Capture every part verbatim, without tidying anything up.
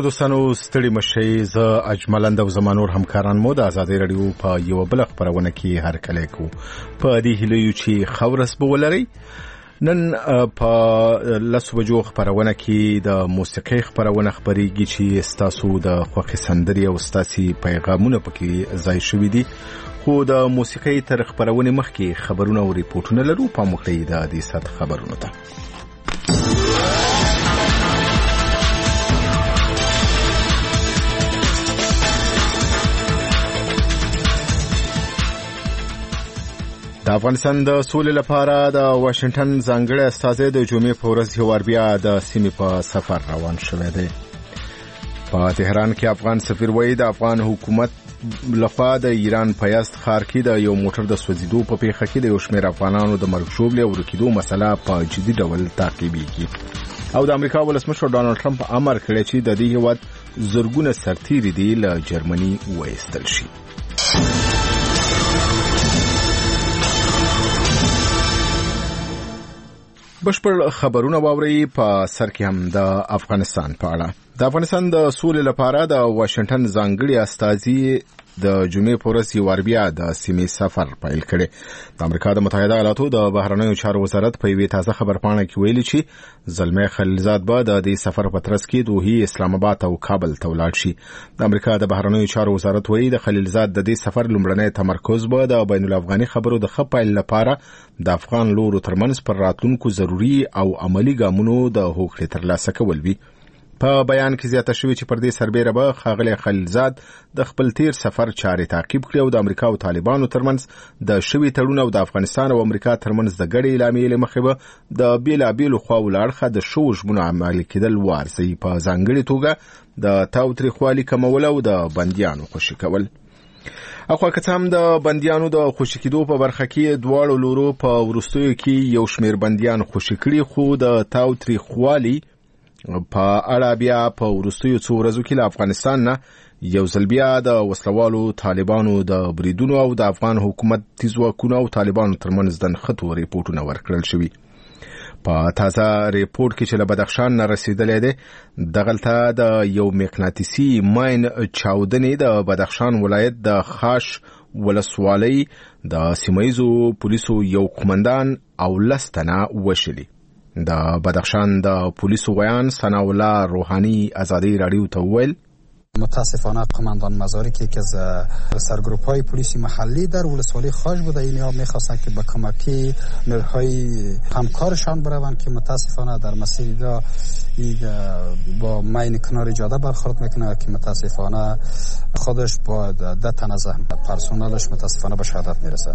دوستانو ستړي مشئ زه اجملند او زمانور همکاران مو د آزادۍ رادیو په یو بل خبرونه کې هر کله کو په دې هیله چې خورس به ولري. نن په لسو بجو خبرونه کې د موسیقي خبرونه خبريږي چې ستاسو د خوښي سندري او ستاسي پیغامونه پکې ځای شوي دي. خو د موسیقي تر خبرونه مخکې خبرونه او ریپورتونه لرو په مخکې د دې سات خبرونه ته. د افغانستان د سولې لپاره د واشنگټن ځانګړی استازی د جمعې په ورځ یو بیا د سیمې په سفر روان شوی دی. په تهران کې افغان سفیر وایي د افغان حکومت لخوا د ایران په یزد ښار کې د یو موټر د سوځېدو په پیښه کې د یو شمېر افغانانو د مرګ ژوبلې او ورکېدو مسله په جدي ډول تعقیبېږي. او د امریکا ولسمشر ډانلډ ټرمپ امر کړی چې د دې هېواد زرګونه سرتیري دي له جرمني وایستل شي. بشپړ خبرونه واوري. په سر کې هم د افغانستان په اړه. د افغانستان د سولې لپاره د واشنگټن ځانګړي استازي د جمعې په ورځ یو بیا د سیمې سفر پیل کړي. د امریکا د متحده ایالاتو د بهرنیو چارو وزارت په یوې تازه خبرپاڼه کې ویلي چې زلمي خلیلزاد به د دې سفر په ترڅ کې دوحې، اسلام آباد او کابل ته ولاړ شي. د امریکا د بهرنیو چارو وزارت وایي د خلیلزاد د دې سفر لومړنی تمرکز به د بین الافغاني خبرو د ښه پیل لپاره د افغان لورو ترمنځ پر راتلونکو ضروري او عملی ګامونو د هوکړې ترلاسه کول وي. په بیان کې زیاته شوې چې پر دې سربېره به ښاغلی خلیلزاد د خپل تیر سفر چارې تعقیب کړي او د امریکا او طالبانو ترمنځ د شوي تړون او د افغانستان او امریکا ترمنځ د ګډې اعلامیې له مخې به د بېلابېلو خواو له اړخه د شوو ژمنو عملي کېدل وارزوي. په ځانګړې توګه د تاوتریخوالي کمول او د بندیانو خوشي کول. اخوا که څه هم د بندیانو د خوشي کېدو په برخه کې دواړو لورو په وروستیو کې یو شمېر بندیان خوشي کړي، خو د تاوتریخوالي په اړه بیا په وروستیو څو ورځو کې له افغانستان نه یو ځل بیا د وسلوالو طالبانو د بریدونو او د افغان حکومت ځواکونو او طالبانو ترمنځ د نښتو ریپورټونه ورکړل شوي. په تازه ریپورټ کې چې له بدخشان نه رسیدلی دی، دغلته د یو مقناطیسي ماین چاودنې د بدخشان ولایت د خاش ولسوالۍ د سیمه‌ییزو پولیسو یو قومندان او لس تنه وشلي. د بدخشان د پولیسو ویان ثناء الله روحانی آزادی رادیو ته وویل متاسفانه قماندان مزاری که یکی از سرگروپ‌های پلیس محلی در ولسوالی خاش بوده، اینها می‌خواستند که با کمکی نیروهای همکارشان بروند که متاسفانه در مسیر دا با ماین کنار جاده برخورد میکنه که متاسفانه خودش با ده تن از پرسنلش متاسفانه به شهادت میرسه.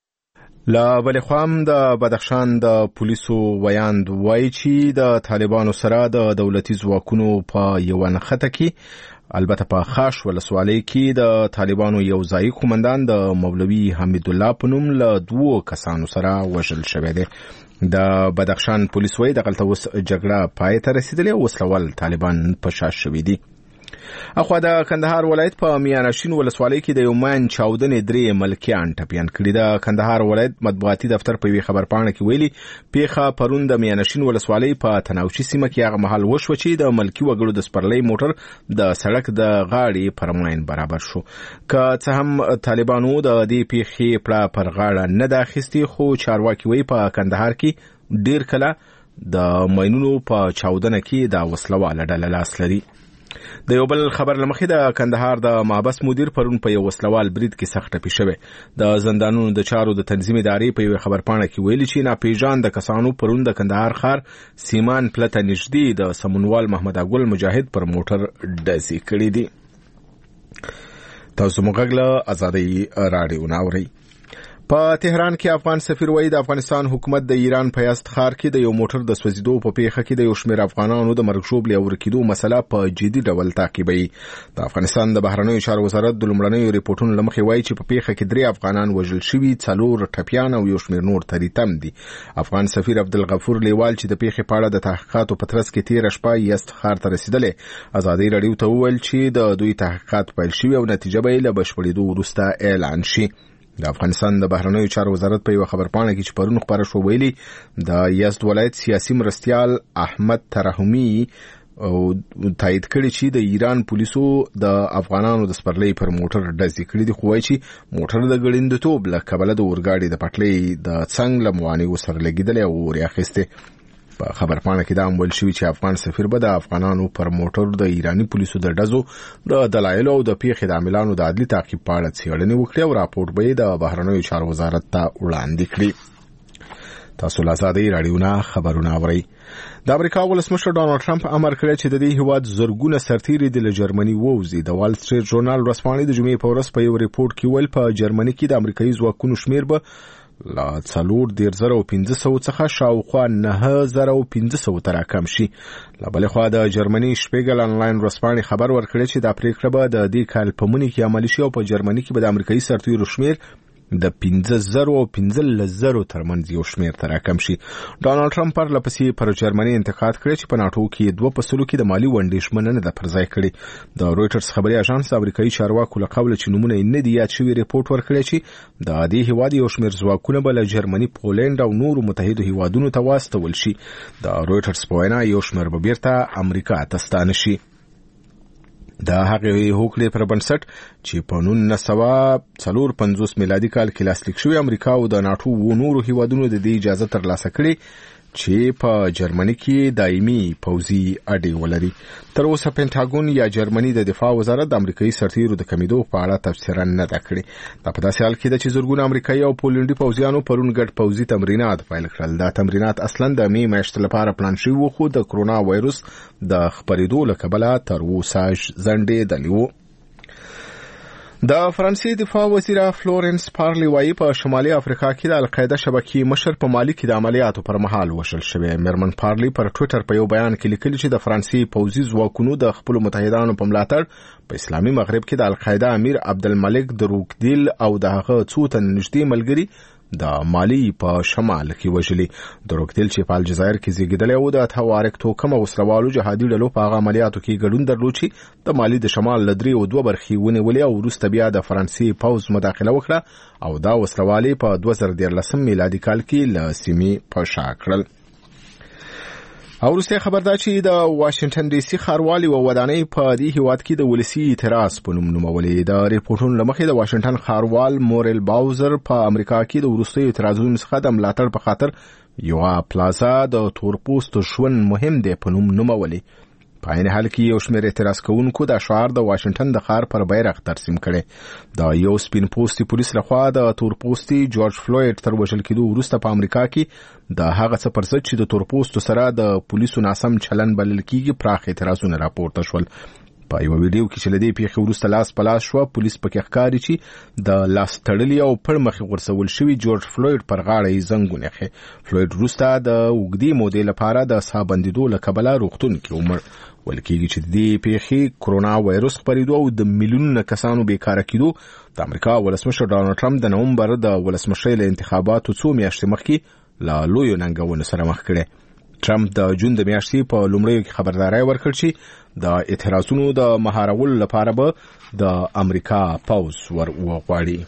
لا بل خام د بدخشان د پولیسو ویاند وایي چې د طالبانو سره د دولتي ځواکونو په یو نښته کې، البته په خاش ولسوالۍ کې د طالبانو یو ځایي قومندان د مولوي حمید الله په نوم له دوو کسانو سره وژل شوی دی. د بدخشان پولیس وایي دغلته اوس جګړه پای ته رسیدلې او وسلوال طالبان په شا شوي دي. اخوا د کندهار ولایت په میانشین ولسوالۍ کې د یو ماین چاودنې درې ملکیان ټپیان کړي. د کندهار ولایت مطبوعاتي دفتر په یوې خبرپاڼه کې ویلي پیښه پرون د میانشین ولسوالۍ په تناوشي سیمه کې هغه مهال وشوه چې د ملکي وګړو د سپرلۍ موټر د سړک د غاړې پر ماین برابر شو. که څه هم طالبانو د دې پیښې پړه پر غاړه نه ده اخیستې، خو چارواکي وایي په کندهار کې ډیر کله د ماینونو په چاودنه کې د وسلواله ډله لاس لري. د یو بل خبر لمخې د کندهار د محبس مدیر پرون په یو وسلوال برید کې سخت ټپي شوی. د زندانونو د چارو د تنظیم ادارې په یو خبرپاڼه کې ویلي چې ناپېژاند کسانو پرون د کندهار ښار سیمان پلته نږدې د سمونوال محمد اګل مجاهد پر موټر ډزې کړې دي. تاسو موږ له آزادۍ رادیو ناوري. په تهران کې افغان سفیر وایي د افغانستان حکومت د ایران په یزد ښار کې د یو موټر د سوځېدو په پیښه کې د یو شمېر افغانانو د مرګ ژوبلې او ورکېدو مسله په جدي ډول تعقیبوي. د افغانستان د بهرنیو چارو وزارت د لومړنیو ریپورټونو له مخې وایي چې په پیښه کې درې افغانان وژل شوي، څلور ټپیان او یو شمېر نور تریتم دي. افغان سفیر عبدالغفور لیوال چې د پیښې په اړه د تحقیقاتو په ترڅ کې تېره شپه یزد ښار ته رسېدلی، ازادۍ راډیو ته وویل چې د دوی تحقیقات پیل شوي او نتیجه به یې له بشپړېدو وروسته اعلان شي. د افغانستان د بهرنیو چارو وزارت په یو خبرپاڼه کې چې پرون خبره شو ویلي د یزد ولایت سیاسي مرستیال احمد ترحمي تایید کړی چې د ایران پولیسو د افغانانو د سپرلۍ پر موټر ډزې کړې دي، خو وایي چې موټر د ګړندتوب له کبله د اورګاډي د پټلۍ د څنګ له موانعو سره لګېدلی او اور یې اخیستی. په خبرپاڼه کې دا هم ویل شوي چې افغان سفیر به د افغانانو پر موټر د ایراني پولیسو د ډزو د دلایلو او د پیښې د عاملانو د عدلي تعقیب په اړه څېړنې وکړي او راپورټ به یې د بهرنیو چارو وزارت ته وړاندې کړي. تاسو له آزادۍ راډیو نه خبرونه اورئ. د امریکا ولسمشر ډانلډ ټرمپ امر کړی چې د دې هیواد زرګونه سرتیري د جرمني ووځي. د وال سټریټ ژورنال ورځپاڼې د جمعې په ورځ په یو ریپورټ کې ویل په جرمني کې د امریکایي ځواکونو شمیر به لا څلور دېرش زره او پنځه سوه څخه شاوخوا نهه زره او پنځه سوه ته راکم شي. له بلې خوا د جرمني شپیګل انلاین ورځپاڼې خبر ورکړی چې دا پریکړه به د دې کال په مني کې عملي شي او په جرمني کې به د امریکایي سرتیرو شمیر د پنځه زره او پنځلس زره ترمنځ یو شمیر ته راکم شي. ډانلډ ټرمپ پر لپسې پر جرمني انتقاد کړی چې په ناټو کې دوه فصلو کې د مالي ونډې ژمنه ده پر ځای کړې. د رویټرز خبري اژانس امریکایي چارواکو له قوله چې نومونه یې نه دي یاد شوي ریپورټ ورکړی چې د دې هیواد یو شمیر ځواکونه به له جرمني، پولنډ او نورو متحدو هیوادونو ته واستول شي. د رویټرز په وینا یو شمیر به بیرته امریکا ته ستانه شي. د هغې هوکړې پر بنسټ چې په نولس سوه څلور پنځوس میلادي کال کې لاسلیک شوی، امریکا او د ناټو و نورو هیوادونو د دې اجازه ترلاسه کړې چې په جرمني کې دایمي پوځي اډې ولري. تر اوسه پینټاګون یا جرمني د دفاع وزارت د امریکایي سرتیرو د کمیدو په اړه تبصره نه ده کړې. دا په داسې حال کې ده چې زرګونه امریکایي او پولنډي پوځیانو پرون ګډ پوځي تمرینات پیل کړل. دا تمرینات اصلا د مې میاشتې لپاره پلان شوي وو، خو د کرونا وایروس د خپرېدو له کبله تر اوسه ځنډېدلي وو. د فرانسې دفاع وزیره فلورنس پارلی وایي په شمالي افریقا کې د القاعده شبکې مشر په مالي کې د عملیاتو پر مهال وشل شوی. میرمن پارلی پر ټویټر په یو بیان کې لیکلي چې د فرانسې پوځي ځواکونو د خپلو متحدانو په ملاتړ په اسلامي مغرب کې د القاعده امیر عبدالملک دروکدیل او د هغه څو تن نږدې ملګري د مالی په شمال کې وژلي. دروکدیل چې په الجزایر کې زیږیدلی او د توارق توکم او وسلوالو جهادي ډلو په هغه عملیاتو کې ګډون درلود چې د مالي د شمال له درې او دوه برخې ونیولې او وروسته بیا د فرانسې پوځ مداخله وکړه او دا وسلوالې په دوه زره دیارلسم میلادي کال کې له سیمې په شا کړل. او وروسته خبر دا چې د واشنگټن ډي سي ښاروالي و ودانۍ په دې هیواد کې د ولسي اعتراض په نوم نومولې. د ریپورټونو له مخې د واشنګټن ښاروال مورل باوزر په امریکا کې د وروستیو اعتراضونو څخه د ملاتړ په خاطر یوه پلازا د تورپوستو ژوند مهم دی په نوم نومولې. په عین حال کې یو شمېر اعتراض کوونکو د شعار د واشنګټن د ښار پر بیرغ ترسیم کړی. د یو سپین پوستي پولیس لخوا د تورپوستي جورج فلوید تر وژل کېدو وروسته په امریکا کې د هغه څه پر ضد چې د تورپوستو سره د پولیسو ناسم چلند بلل کېږي پراخ اعتراضونه راپورته شول. په یو ویډیو کې چې له دې پیښې وروسته لاس په لاس شوه، پولیس پکې ښکاري چې د لاس تړلي او پړ مخې غورځول شوي جورج فلوید پر غاړه یې زنګونه ایښی. فلوید وروسته د اوږدې مودې لپاره د ساه بندېدو له کبله روغتون کې ومړ. ویل کېږي چې د دې پیښې کرونا وایروس خپرېدو او د میلیونونو کسانو بیکاره کېدو د امریکا ولسمشر ډانلډ ټرمپ د نومبر د ولسمشرۍ له انتخاباتو څو میاشتې مخکې له لویو ننګونو سره مخ کړی. ټرمپ د جون د میاشتې په لومړیو کې خبرداری ورکړ چې د اعتراضونو د مهارولو لپاره به د امریکا پوځ ور وغواړي.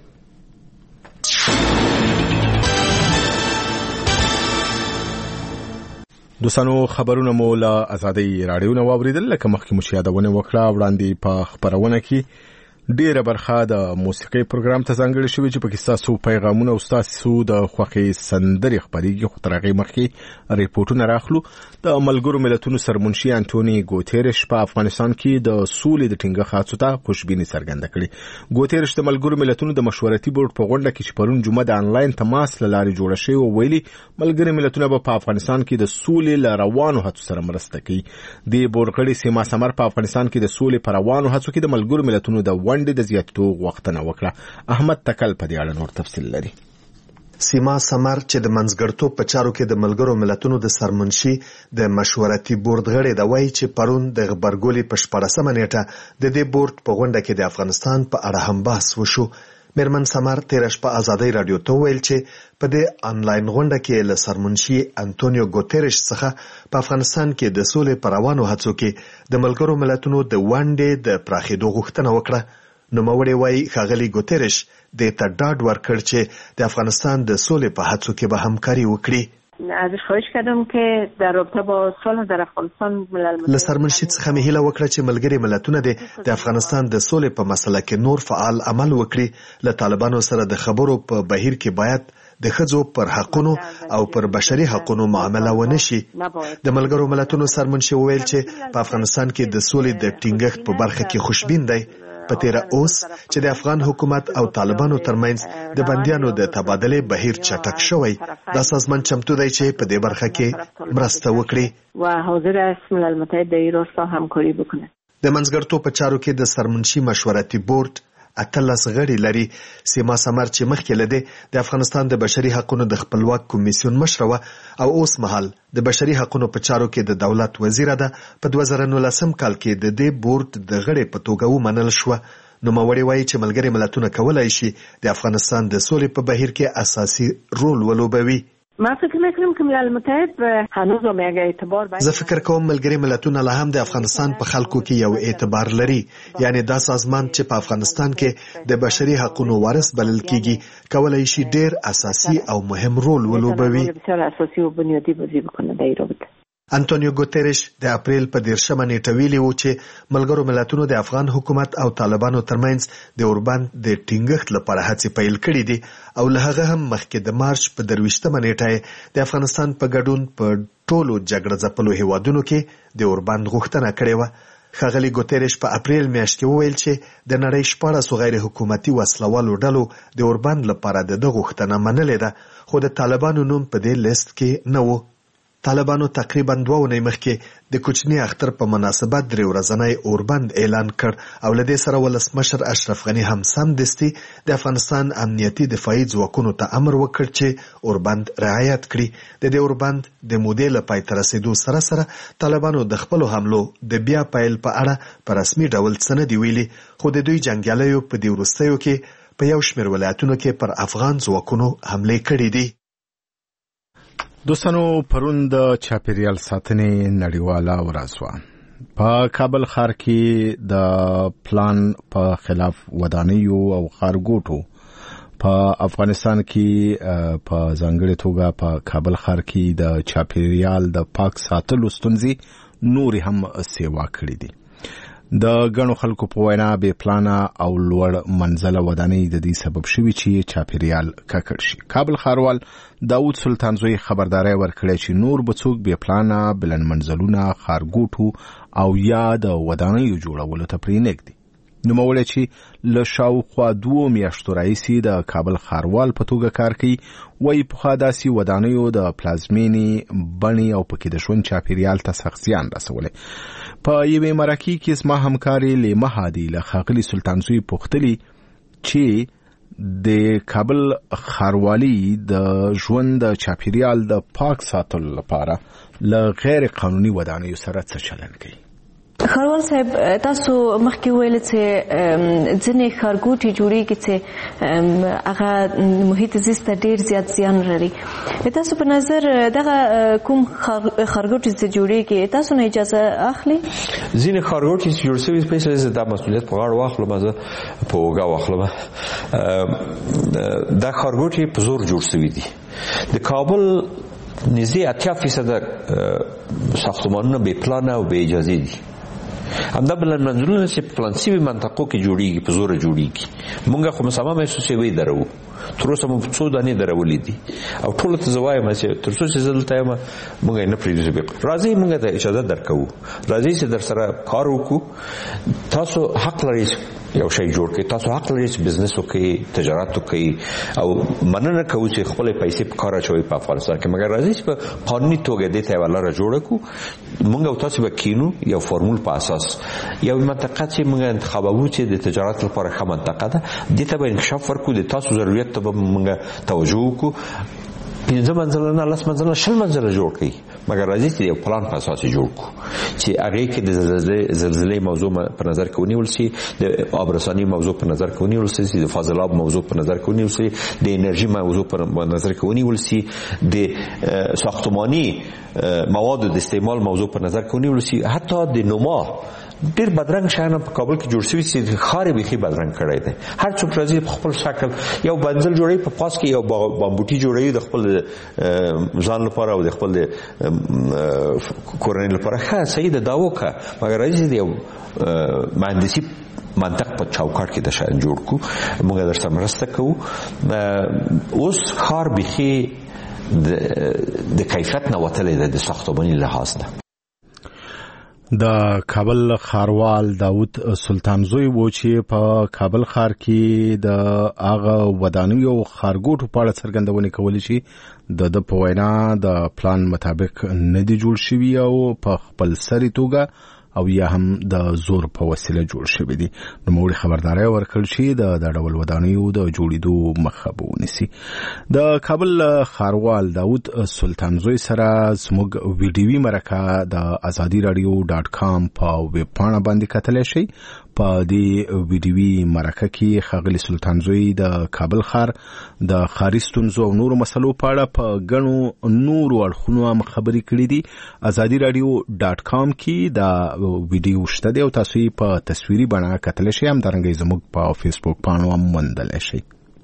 دوستانو خبرونه مو له آزادۍ راډیو نه واوریدل. لکه مخکې مو چې یادونه وکړه وړاندې په خبرونه کې ډیره برخه د موسیقي پروګرام ته ځانګړې شوې چې پکې ستاسو پیغامونه او ستاسو د خوښې سندرې خپرېږي. خو تر هغې مخکې ریپورټونه راخلو. د ملګرو ملتونو سرمنشي انټوني ګوتیرش په افغانستان کې د سولې د ټینګښت هڅو ته خوشبیني څرګنده کړې. ګوتیرش د ملګرو ملتونو د مشورتي بورډ په غونډه کې چې پرون جمعه د انلاین تماس له لارې جوړه شوې وه ویلي ملګري ملتونه به په افغانستان کې د سولې له روانو هڅو سره مرسته کوي. د بورډ غړي سیما سمر په افغانستان کې د سولې په روانو هڅو کې د ملګرو ملتونو د ونډې د زیاتېدو غوښتنه وکړه. احمد تکل په دې اړه نور تفصیل لري. سیما سمر چې د منځګړتوب په چارو کې د ملګرو ملتونو د سرمنشي د مشورتي بورډ غړی دی وایي چې پرون د غبرګولي په شپاړسمه نیټه د دې بورډ په غونډه کې د افغانستان په اړه هم بحث وشو. میرمن سمر تېره شپه ازادۍ راډیو ته وویل چې په دې انلاین غونډه کې له سرمنشي انټونیو ګوتیرش څخه په افغانستان کې د سولې په روانو هڅو کې د ملګرو ملتونو د ونډې د پراخېدو غوښتنه وکړه. نوموړی وایي ښاغلي ګوتیرش دې ته ډاډ ورکړ چې د افغانستان د سولې په هڅو کې به همکاري وکړي. ازش خواهش کردم که در رابطه با صلح در افغانستان ملل متحد لسرمنشي څخه مې هیله وکړه چې ملګري ملتونه د افغانستان د سولې په مسله کې نور فعال عمل وکړي. له طالبانو سره د خبرو په بهیر کې باید د ښځو پر حقونو او پر بشري حقونو معامله ونه شي. د ملګرو ملتونو سرمنشي وویل چې په افغانستان کې د سولې د ټینګښت په برخه کې خوشبین دی. په تیره اوس چې د افغان حکومت او طالبانو ترمنځ د بندیانو د تبادلې بهیر چټک شوی، دا سازمان چمتو دی چې په دې برخه کې مرسته وکړي و حاضر است ملل متحد در این راستا همکاری بکنه. د منځګړتوب په چارو کې د سرمنشي مشورتي بورډ اتلس غړي لري. سیما سمر چې مخکې لده د افغانستان د بشري حقوقو د خپلواک کمیسیون مشره او اوس مهال د بشري حقوقو په چارو کې د دولت وزیر ده. په دوه زره نولسم کال کې د دې بورډ د غړي په توګه ومنل شو. نو موري وایي چې ملګري ملتونه کولای شي د افغانستان د سولې په بهیر کې اساسي رول ولوبوي. ما فکر میکنم که ملل متحد هنوز هم یک اعتبار باید. زه فکر کوم ملګري ملتونه لا هم د افغانستان په خلکو کې یو اعتبار لري. یعنی دا سازمان چې په افغانستان کې د بشري حقوقو وارث بلل کیږي کولای شي ډیر اساسي او مهم رول ولوبوي. بسیار اساسي او بنیادی بازی بکنه در این رابطه. انټونیو ګوتریش د اپریل په دیرشمه نیټه ویلي و چې ملګرو ملتونو د افغان حکومت او طالبانو ترمنځ د اوربند د ټینګښت لپاره هڅې پیل کړې دي او له هغه هم مخکې د مارچ په درویشتمه نیټه د افغانستان په ګډون په ټولو جګړه ځپلو هیوادونو کې د اوربند غوښتنه کړې وه. ښاغلي ګوتریش په اپریل میاشت کې وویل چې د نړۍ شپاړسو غیر حکومتي وسلوالو ډلو د اوربند لپاره د دغه غوښتنه منلې ده، خو د طالبانو نوم په دې لیست کې نه و. طالبانو تقریبا دوه اونۍ مخکې د کوچني اختر په مناسبت درې ورځنی اوربند اعلان کړ او له دې سره ولسمشر اشرف غني هم سمدستي د افغانستان امنیتي دفاعي ځواکونو ته امر وکړ چې اوربند رعایت کړي. د دې اوربند د مودې له پای ته رسېدو سره سره طالبانو د خپلو حملو د بیا پیل په اړه په رسمي ډول څه نه دي ویلي، خو د دوی جنګیالیو په دې وروستیو کې په یو شمېر ولایتونو کې پر افغان ځواکونو حملې کړې دي. دوستانو، پرون د چاپیریال ساتنې نړیواله ورځ وه. په کابل ښار کې د پلان په خلاف ودانیو او ښارګوټو په افغانستان کې په ځانګړې توګه په کابل ښار کې د چاپیریال د پاک ساتلو ستونزې نورې هم سیوا کړې دي. د غنو خلکو په وینا بې پلانه او لوړ منزله ودانۍ د دې سبب شوي چې چاپیریال ککړ شي. کابل ښاروال داود سلطانزوی خبرداري ورکړې چې نور به څوک بې پلانه بلند منزلونه، ښارګوټو او یا د ودانیو جوړولو ته پرېنږدي. نوموړی چې له شاوخوا دوو میاشتو راهیسې د کابل ښاروال په توګه کار کوي، وایي پخوا داسې ودانیو د پلازمینې بڼې او پکې د ژوند چاپیریال ته سخت زیان رسولی. په یوې مرکې کې زما همکارې لیمه هادي له ښاغلي سلطانزوی پوښتلي چې د کابل ښاروالي د ژوند د چاپیریال د پاک ساتلو لپاره له غیر قانوني ودانیو سره څه چلند کوي. ښاروال صاحب، تاسو مخکې ویل چې ځینې ښارګوټي جوړېږي چې هغه محیط زیست ته ډېر زیات زیان لري. تاسو په نظر دغه کوم ښارګوټي چې جوړېږي تاسو نه اجازه اخلي؟ ځینې ښارګوټي چې جوړ شوي سپیشلی زه دا مسؤلیت په غاړه واخلم، زه په اوږه واخلم. دا ښارګوټي په زور جوړ شوي دي. د کابل نږدې اتیا فیصده ساختمانونه بې پلانه او بې اجازې دي. همدا بلند منزلونه چې په پلان شوي منطقو کې جوړېږي په زوره جوړېږي. موږ خو مصمم یو څه وی درو، تر اوسه مو څو دانې درولې دي او ټولو ته زه وایم چې تر څو چې زه دلته یم موږ یې نه پرېږدو. راځئ موږ ته اجازه درکوو، راځئ چې در سره کار وکړو. تاسو حق لرئ یو شی جوړ کړئ، تاسو حق لرئ چې بزنس وکړئ، تجارت وکړئ او مننه کوو چې خپلې پیسې په کار اچوئ په افغانستان کې، مګر راځئ چې په قانوني توګه دې ته یوه لاره جوړه کړو. موږ او تاسو به کینو یو فورمول په اساس یو منطقه چې موږ انتخابوو چې د تجارت لپاره ښه منطقه ده، دې ته به انکشاف ورکړو، د تاسو ضرورت ته به موږ توجه وکړو. پنځه منزله نه لس منزله شل منزله جوړ کړئ، مګر راځي چې یو پلان په اساس جوړ کړو چې هغې کې د زلزلې موضوع په نظر کې ونیول شي، د آبرساني موضوع په نظر کې ونیول شي، د فاضلاب موضوع په نظر کې ونیول شي، د انرژي موضوع په نظر کې ونیول شي، د ساختماني موادو د استعمال موضوع په نظر کې ونیول شي، حتی د نما ډیر بدرنګ شان په کابل کې جوړ شوی چې خارې به خي بدرنګ کړی دی. هر څوک راځي په خپل شکل یو بنزل جوړي په پاس کې یو بامبوټي جوړي د خپل ځان لپاره او د خپل کورنۍ لپاره. ښه صحیح ده دا وکړه مګر راځي دی مهندسي منطق په چوکاټ کې د شان جوړ کو موږ درته مرسته کوو. اوس خار بخي د کیفیت نه وتلې ده د ساختماني لحاظ نه. د کابل خاروال داود سلطانزوی و چې په کابل خار کې د هغه ودانیو خارګوټو په اړه څرګندونه کولی شي د د په وینا د پلان مطابق نه دی جوړ شوی او په خپل سری توګه او یا هم د زور په وسیله جوړ شوی دي. نو موږ خبرداري ورکړل شي د د ډول ودانیو د جوړېدو مخه به ونیسي. د کابل خاروال داود سلطانزوی سره زموږ ویډیوي مرکه د ازادي رادیو ډاټ کام په ویب پاڼه باندې کتلی شئ. په دې ویډیوي مرکه کې ښاغلي سلطانزوی د کابل خار د ښاري ستونزو او نورو مسلو په اړه په ګڼو نورو اړخونو هم خبرې کړې دي. ازادي رادیو ډاټ کام کې دا ویډیو شته دی او تاسو یې په تصویري بڼه کتلی شئ. همدارنګه زموږ په فیسبوک پاڼو هم موندلی شئ.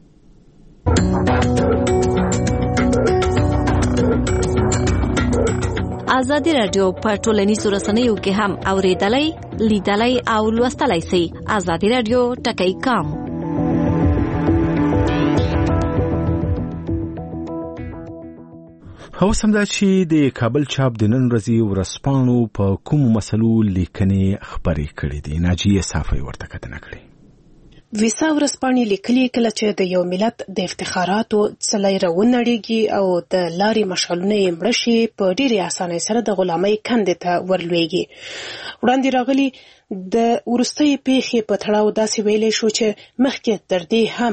ازادي رادیو په ټولنیزو رسنیو کې هم اوریدلای، لیدلای او لوستلای شئ. ازادي رادیو ټکی کام. هو سمدا چې د کابل چاپ د نن ورځې ورځپاڼو په کوم مسلو لیکنې خبرې کړې دي. ناجیه صافی ورته کتنه کړې. ویسا ورځپاڼې لیکلي کله چې د یو ملت د افتخاراتو څلی راونړېږي او د لارې مشعلونه یې مړه شي په ډېرې اسانۍ سره د غلامۍ کندې ته ورلویږي. وړاندې راغلي د وروستۍ پیښې په تړاو داسې ویلی شو چې مخکې تر دې هم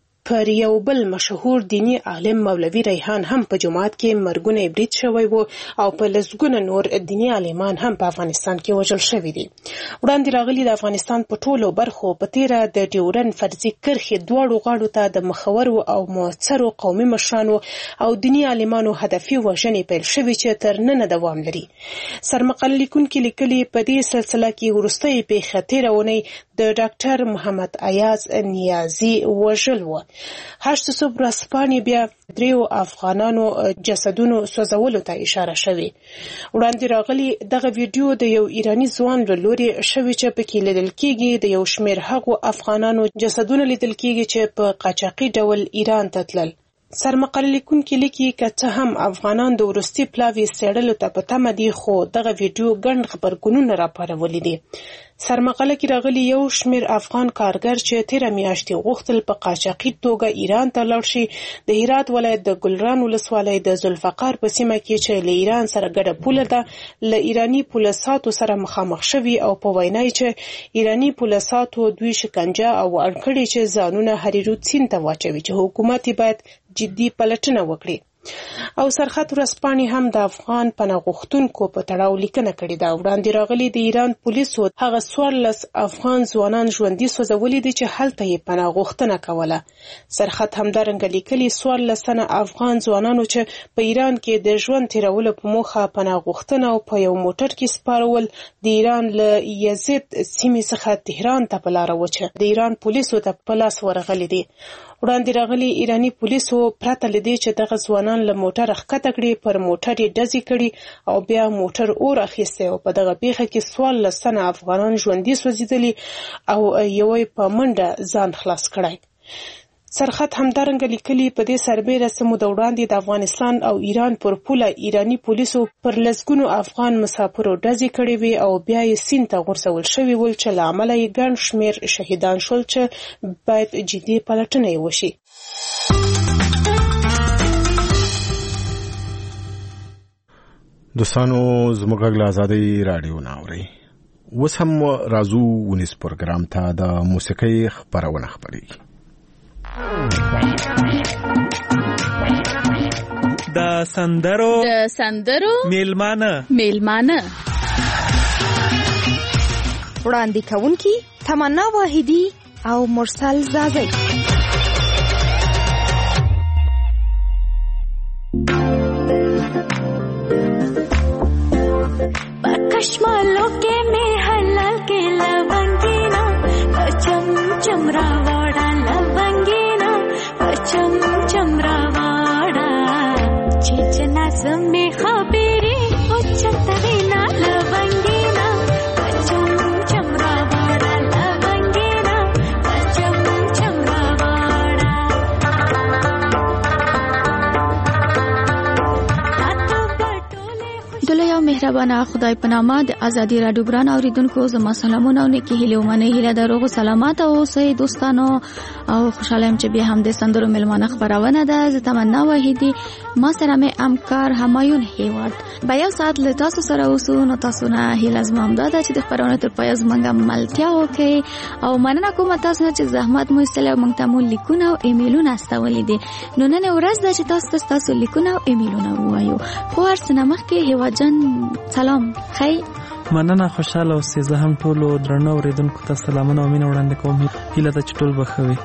پر یو بل مشهور دینی عالم مولوی ریحان هم په جماعت کې مرګونه برید شوی وو او په لسګونه نور دینی عالمان هم په افغانستان کې وژل شوي دي. وړاندې راغلي د افغانستان په ټولو برخو په تیره د ډیورن فرضي کرښې دواړو غاړو ته د مخورو او موثرو قومي مشرانو او دینی عالمانو هدفي وژنې پیل شوي چې تر ننه دوام لري. سرمقاله لیکونکي لیکلي په دې سلسله کې وروستۍ پیښه تیره اونۍ د ډاکټر محمد ایاز نیازي وژل و. هشت صبح ورځپاڼې بیا دریو افغانانو جسدونو سوځولو ته اشاره شوې. وړاندې راغلي دغه ویډیو د یو ایرانی ځوان له لوري شوې چې پکې لیدل کېږي د یو شمېر هغو افغانانو جسدونه لیدل کېږي چې په قاچاقي ډول ایران ته تلل. سرمقاله لیکونکي لیکي که څه هم افغانان د وروستي پلاوي څېړلو ته په تمه دي خو دغه ویډیو ګڼ غبرګونونه راپارولي دي. سرمقاله کې راغلي یو شمېر افغان کارګر چې تیره میاشت غوښتل په قاچاقي توګه ایران ته لاړ شي د هرات ولایت د ګلران ولسوالۍ د ذوالفقار په سیمه کې چې له ایران سره ګډه پوله ده له ایراني پولیساتو سره مخامخ شوي او په وینا یې چې ایراني پولیساتو دوی شکنجه او اړکړې چې ځانونه هریرود سیند ته واچوي چې حکومت باید جدي پلټنه وکړي. او سرخط ورځپاڼې هم د افغان پناه غوښتونکو په تړاو لیکنه کړې ده. وړاندې راغلي د ایران پولیسو هغه څوارلس افغان ځوانان ژوندي سوځولي دي چې هلته یې پناه غوښتنه کوله. سرخط همدارنګه لیکلي څوارلس تنه افغان ځوانانو چې په ایران کې د ژوند تیرولو په موخه پناه غوښتنه او په یو موټر کې سپارول د ایران له یزد سیمې څخه تهران ته په لاره و چې د ایران پولیسو ته په لاس ورغلي دي. وړاندې راغلي ایرانی پولیسو پرته له دې چې دغه ځوانان له موټر ښکته کړي پر موټر یې ډزې کړي او بیا موټر اور اخیستی او په دغه پیښه کې څوارلس تنه افغانان ژوندي سوځېدلي او یو یې په منډه ځان خلاص کړی. سرخط همدارنګه لیکلي په دې سربیره څه موده وړاندې د افغانستان او ایران پر پوله ایرانی پولیسو پر لسګونو افغان مسافرو ډزې کړې وې او بیا یې سیند ته غورځول شوي ول چې له امله یې ګڼ شمېر شهیدان شول چې باید جدي پلټنه یې وشي. دوستانو زموږ غږ له ازادۍ راډیو نه اورئ. اوس هم راځو ونیس پروګرام ته د موسیقۍ خپرونه خپرېږي. د سندرو د سندرو میلمانه میلمانه وړاندې کوونکي تمنا واحدی او مرسل زازی. کشمالو کے میں حلال کے زمې خبرې او چتوینا لونګینا چم چم را واړه لونګینا چم چم را واړه دلته یو مهربانه خدای په نامه د ازادي راډیو ګران اوریدونکو زما سلامونه او نیکی هیله ومنه هیله د روغ سلامات او سې دوستانو او خوشاله چې به هم د سندرو ملمانه خبرونه ده. زه تمنا وحیدی ما سره مې همکار همایون هیواد به یو ساعت له تاسو سره اوسو. نو تاسو نه هیله زما ده چې د خبرونه تر پای زمونږه ملتیا وکړي او مننه کوم تاسو چې زحمت مو ایستل او موږ ته مو لیکونه او ایمیلونه استولې دي. نو نن ورځ ده چې تاسو تاسو لیکونه او ایمیلونه وایو. خو ارسنه مخکې هیواد جان سلام خی مننه خوشاله اوسئ. زه هم ټولو درنو اوریدونکو ته سلامونه او مینه وړاندې کوم. هیله ده چې ټول بخوي.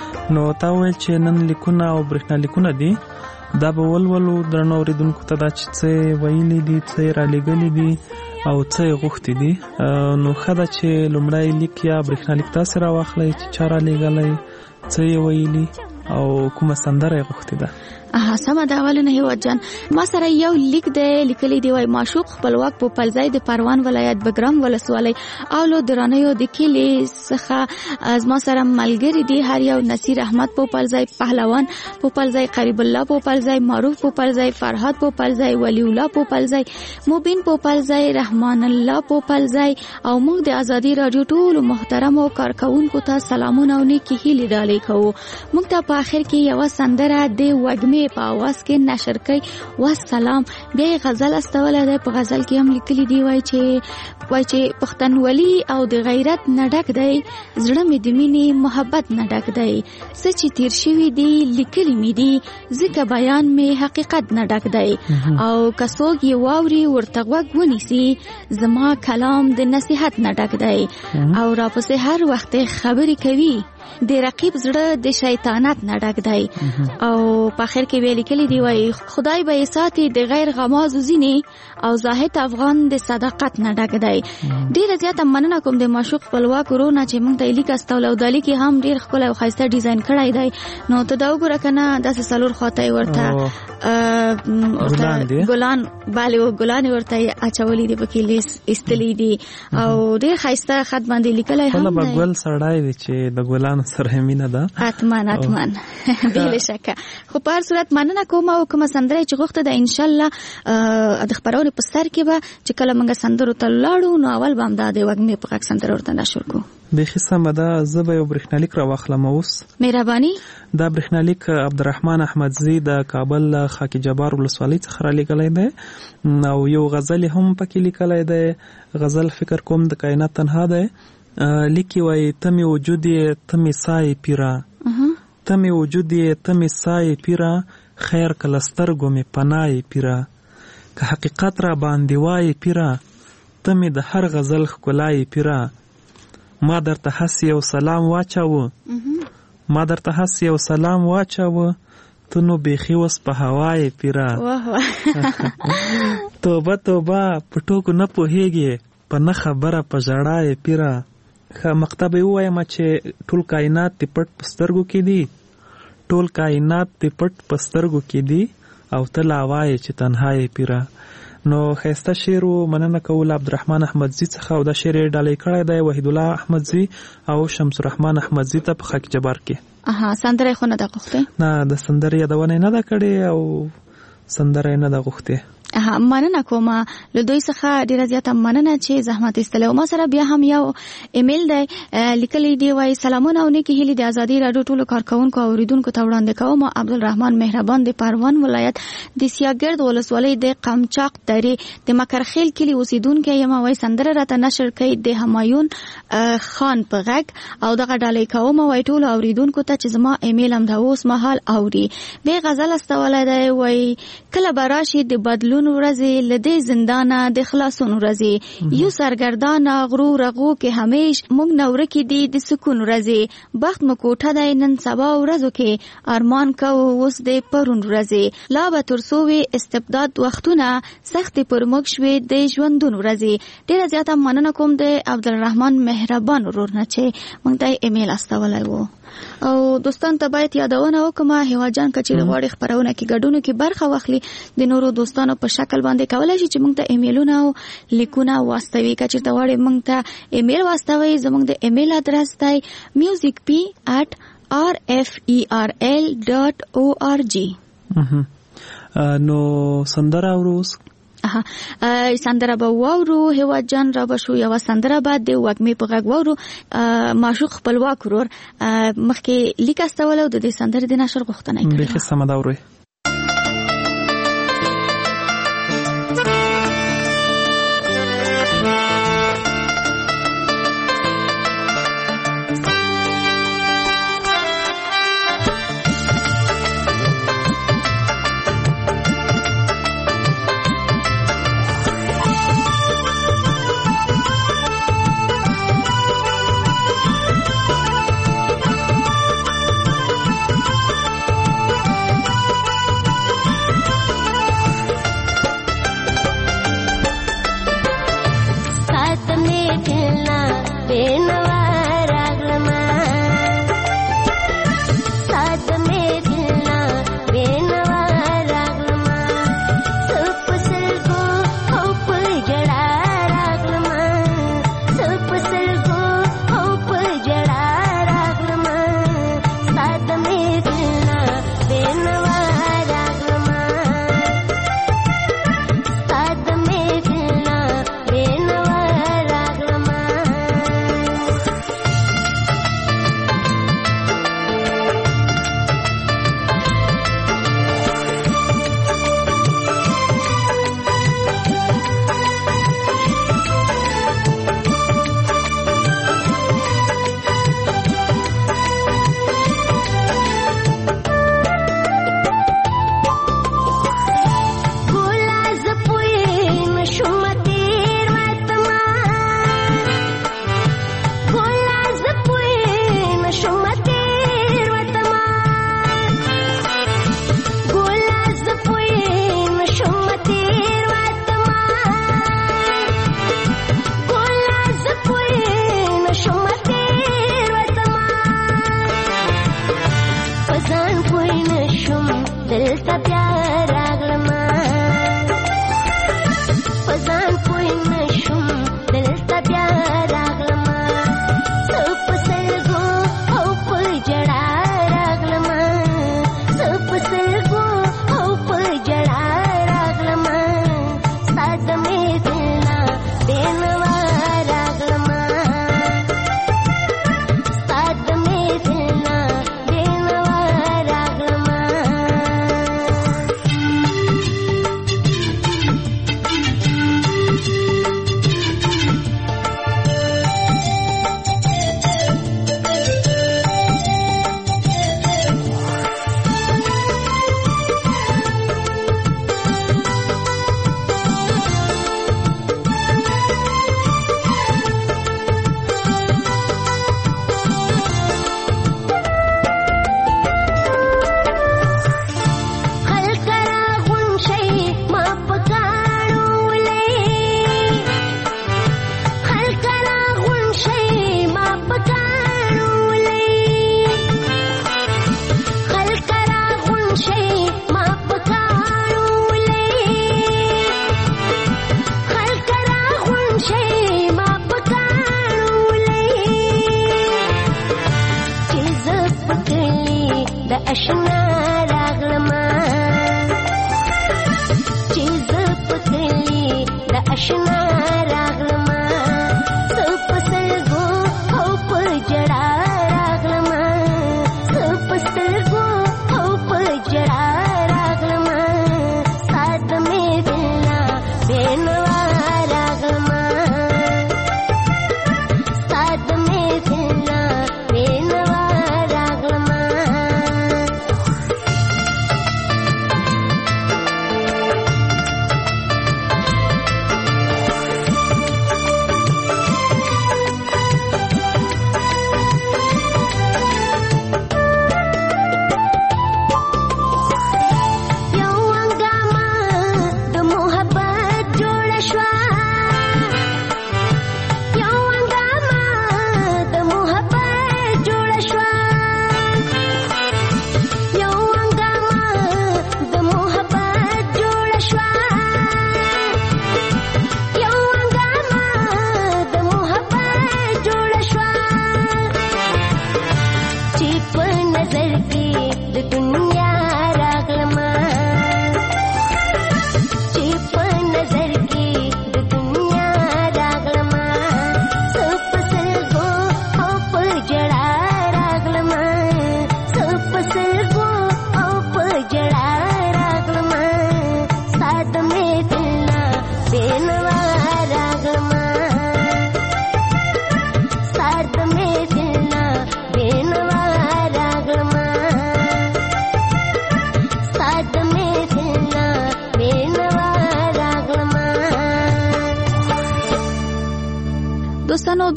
نو تا ویل چې نن لیکونه او برېښنا لیکونه دي دا به ولولو درنو اوریدونکو ته دا چې څه ویلي دي څه را لېږلي دي او څه غوښتي دي. نو ښه ده چې لومړی لیک یا برېښنا لیک تاسې راواخلئ چې چا را لېږلی څه یې ویلي او کومه سندره یې غوښتې ده. اها سمه ده. اولنه هیواد جان ما سره یو لیک دی لیکلی دی وای معشوق خپلواک په پلځای د پروان ولایت بګرام ولسوالۍ او له درانیو د کلی څخه از ما سره ملګری دی هر یو نصیر احمد په پلځای پهلوان په پلځای قریب الله په پلځای معروف په پلځای فرهاد په پلځای ولی الله په پلځای مبین په پلځای رحمان الله په پلځای او موږ د ازادي رادیو ټول محترم او کارکونکو ته سلامونه او نیکی هیلې ډالۍ کوو. موږ ته په اخر کې یو سندره د وګمې په आवाज کې نشر کړي و سلام. بیا غزل استوله ده. په غزل کې هم لیکلي دی وای چې وای چې پښتونولي او د غیرت نه ډک دی زړه مې د مینې محبت نه ډک دی څه چې تیر شوي دي لیکلي مې دي ځکه بیان مې حقیقت نه ډک دی او که څوک یې واوري ورته غوږ ونیسي زما کلام د نصیحت نه ډک دی او راپسې هر وخت خبرې کوي د رقیب زړه د شیطانت نه ډک دی او په اخر کې ویل کلی دی وای خدای به ساتي د غیر غماز زینې او زاهد افغان د صداقت نه ډک دی. ډیر زیاته مننه کوم د معشوق خپلواک ورونه چې موږ ته لیک استول او د لیک هم ډیر ښکلی او ښایسته ډیزاین کړی دی. نو ته دا وګوره کنه داسې سلور خواته ورته ګلان بالي او ګلان ورته اچولې دی پکې لیس استلې دي او ډیر ښایسته خط باندې لیکلای هم دی. په ګل سړای دی چې د ګلان سره مینه ده. اتمن اتمن بلا شک. خو په هر صورت مننه کوم او کوم سندره چې غوښته ده ان شاء الله د خبرونو په سر کې به چې کله موږ سندرو ته لاړو نو اول به هم دا د وګمې په غږ سندره ورته نشر کوو. بیخي سمه ده. زه به یو برېښنالیک راواخلم اوس. مهرباني. دا برېښنالیک عبدالرحمن احمدزي د کابل خاکی جبار ولسوالۍ څخه را لیږلی دی او یو غزل هم پکې لیکلی دی. غزل فکر کوم د کائنات تنها دی. لیکي وای ته مې وجود یې ته مې سایې پیرا ته مې وجود یې ته مې سایې پیرا خیر کله سترګو مې پناه یې پیرا که حقیقت را باندې وایې پیرا ته مې د هر غزل ښکلا یې پیرا ما درته هسې یو سلام واچاوه ما درته هسې یو سلام واچاوه ته نو بیخي اوس په هوا یې پیرا توبه توبه په ټوکو نه پوهېږې په نه خبره په ژړا یې پیرا ښه مکتب یې ووایم چې ټول کائنات دې پټ په سترګو کې دي ټول کائنات دې پټ په سترګو کې دي او ته لا وایې چې تنها یې پیرا. نو ښایسته شعر و. مننه کول عبدالرحمن احمدزي څخه او دا شعر یې ډالۍ کړی دی وحید الله احمدزي او شمس الرحمن احمدزي ته په خاک جبار کې. اها سندره خو نه ده غوښتې؟ نه د سندرې یادونه نه ده کړې او سندره نه ده غوښتې. اها مننه کوم له دوی څخه ډیره زیاته مننه چې زحمت ایستل او ما سره بیا هم یو ایمیل دی لیکلی دی وای سلامونه او نیکی هیلې د ازادي راډیو ټولو کارکونکو او اوریدونکو ته وړاندې کوم. عبدالرحمن مهربان د پروان ولایت د سیاګرد ولسوالۍ د قمچاق درې د مکرخیل کلی اوسیدونکو یم. وای سندره راته نشر کړي د همایون خان په غږ او دغه ډالۍ کوم وای ټولو اوریدونکو ته چې زما ایمیل هم د اوس مهال اوري. به غزل استوله دی وای کله براشي د بدلون ورځې لدې زندانه د خلاصون ورځې یو سرګردان غرور رغو کې همیش موږ نور کې دی د سکون ورځې بخت مو کوټه دی نن سبا ورځو کې ارمان کو اوس د پرون ورځې لا به ترسوي استبداد وختونه سخت پر موږ شوي د ژوندون ورځې. ډیره زیاته مننه کوم د عبدالرحمن مهربان ورور نه چې موږ ته ایمیل استولای وو. او دوستان ته باید یادونه وکم هیواجان کچې غواړي خبرونه کې ګډون کې برخه واخلي د نورو دوستانو په شکل باندې کولای شي چې موږ ته ایمیلونه او لیکونه واستوي. کچې ته غواړي موږ ته ایمیل واستوي، زموږ د ایمیل ادرس دی musicp at r f e r l dot org. نو سندره اوروس اها سندره به وورو هیواد جان را بشو یو سندره بعد د وګمې په غږ وورو معشوق خپلواک ورور مخکې لیک استولو د دې سندره د نشر غوښتنه کوي. به سم دا وروي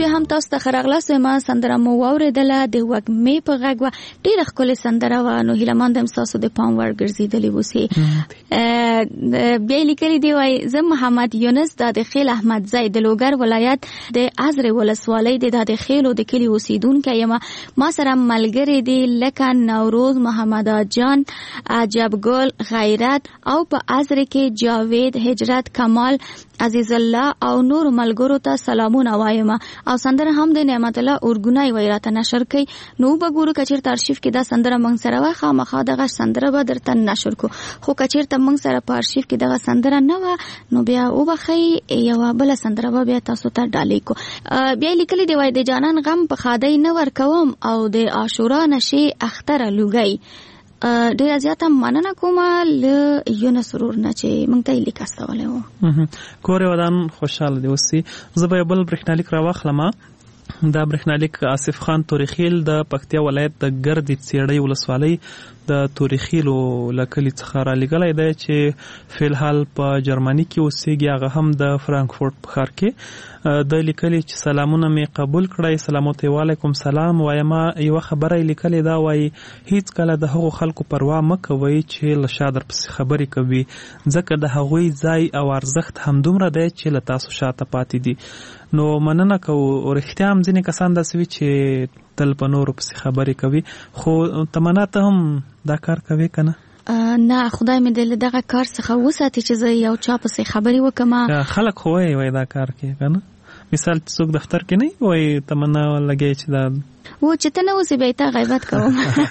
بیا هم تاسو ته خراغلاس ما سندره مو واوریدله د وګمې په غږ و ډیره ښکلې سندره و نو هیله مند یم تاسو د پام وړ ګرځېدلې اوسئ. بیا لیکلي دی وایي زه محمد یونس د خیل احمد زی د لوګر ولایت د ازرې ولسوالۍ د د خیلو د کلي اوسیدونکی یم. ما سره ملګري دي لکه نوروز محمد جان عجبګل غیرت او په ازرې کې جاوید هجرت کمال عزیز الله او نور ملګرو ته سلامونه وایم او سندره هم د نعمت الله اورګونای ویراته نشر کړي. نو بګورو کچیر ترشیف کې دا سندره موږ سره وای خامخا دغه سندره به درته نشر کو خو کچیر ته موږ سره په ارشیف کې دغه سندره نه و نو بیا وبخی یو بل سندره به بیا تاسو ته ډالې کو. بیا لیکلي دی وای د جانان غم په خادای نه ور کوم او د عاشورا نشي اختر لوګي. ډیر زیاته مننه کوم ل یونس سرور نه چې موږ ته لیک استولې وو. کور ودان خوشاله دی اوسې زه به بل برېښنالیک راوخلم. دا برېښنالیک آصف خان توریخیل د پکتیا ولایت د ګردې څېړۍ ولسوالۍ د توریخیلو لکلي څخه را لګلای دی چې فی الحال په جرمني کې اوسېږي. هغه هم د فرانکفورت په ښار کې د لیکلي چې سلامونه مې قبول کړئ. سلامت وعلیکم سلام وایم. یوه خبره لیکلې دا وایي هیڅ کله د هغو خلکو پروا مه کوئ چې له شا در پسې خبرې کوي ځکه د هغوی ځای او ارزښت همدومره دی چې له تاسو شاته پاتې دي. نو مننه کوو. رښتیا هم ځینې کسان داسې وي چې تل په نورو پسې خبرې کوي خو تمنا ته هم دا کار کوي که نه؟ نه خدای مې دې له دغه کار څخه وساتي چې زه یو چا پسې خبرې وکړم. خلک خو وایي وایي دا کار کوي که نه؟ مثال څوک دفتر کې نه وایي تمنا لګی چې دا و چې ته نه اوسې بیا تا غیبت کوم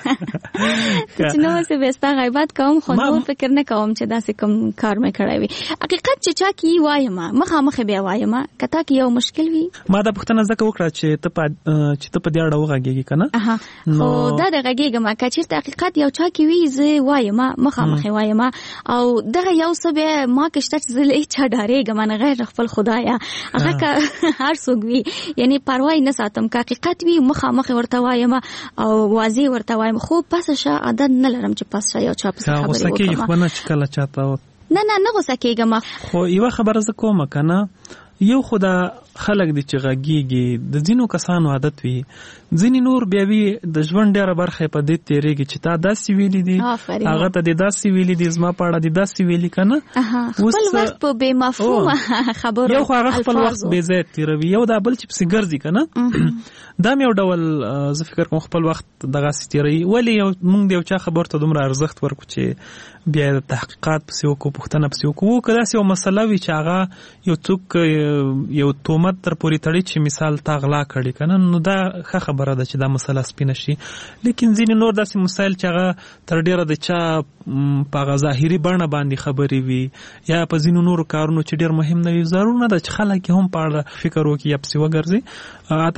چې نه اوسې بیا ستا غیبت کوم خو نور فکر نه کوم چې داسې کوم کار مې کړی وي. حقیقت چې چا کې وایم مخامخ بیا وایم که تا کې یو مشکل وي. ما دا پوښتنه ځکه وکړه چې ته په چې ته په دې اړه وغږېږې که نه؟ خو دا د غږېږم که چېرته حقیقت یو چا کې وي زه وایم مخامخ وایم او دغه یو څه بیا ما کې شته چې زه له هېچا ډارېږم نه غیر خپل خدایه هغه که هر څوک وي یعنی پروا یې نه ساتم که حقیقت وي مخامخ ورته وایم او واضح ورته وایم خو پس شه عادت نه لرم چې پس شه یو چا پس خبرې وکړم. غوسه کېږي خو نه چې کله چاته نه نه نه غوسه کېږم خو یوه خبره زه کوم که نه یو خو دا خلک دي چې غږېږي د ځینو کسانو عادت وي ځینې نور بیا وي د ژوند ډېره برخه یې په دې تېرېږي چې تا داسې ویلي دي هغه ته دې داسې ویلي دي زما په اړه دې داسې ویلي که نه. خپل وخت په بې مفهومه خبرو یو خو هغه خپل وخت بې ځایه تېروي یو دا بل چې پسې ګرځي که نه دا مې یو ډول زه فکر کوم خپل وخت دغسې تېروي. ولې یو موږ د یو چا خبرو ته دومره ارزښت ورکړو چې بیا د تحقیقات پسې وکړو پوښتنه پسې وکړو که داسې یو مسله وي چې هغه یو څوک یو تهمت در پورې تړي چې مثال تا غلا کړي که نه نو دا ښه خبره ده چې دا مسله سپینه شي. لیکن ځینې نور داسې مسایل چې هغه تر ډېره د چا په هغه ظاهري بڼه باندې خبرې وي یا په ځینو نورو کارونو چې ډېر مهم نه وي ضرور نه ده چې خلک یې هم په اړه فکر وکړي یا پسې وګرځي. حتی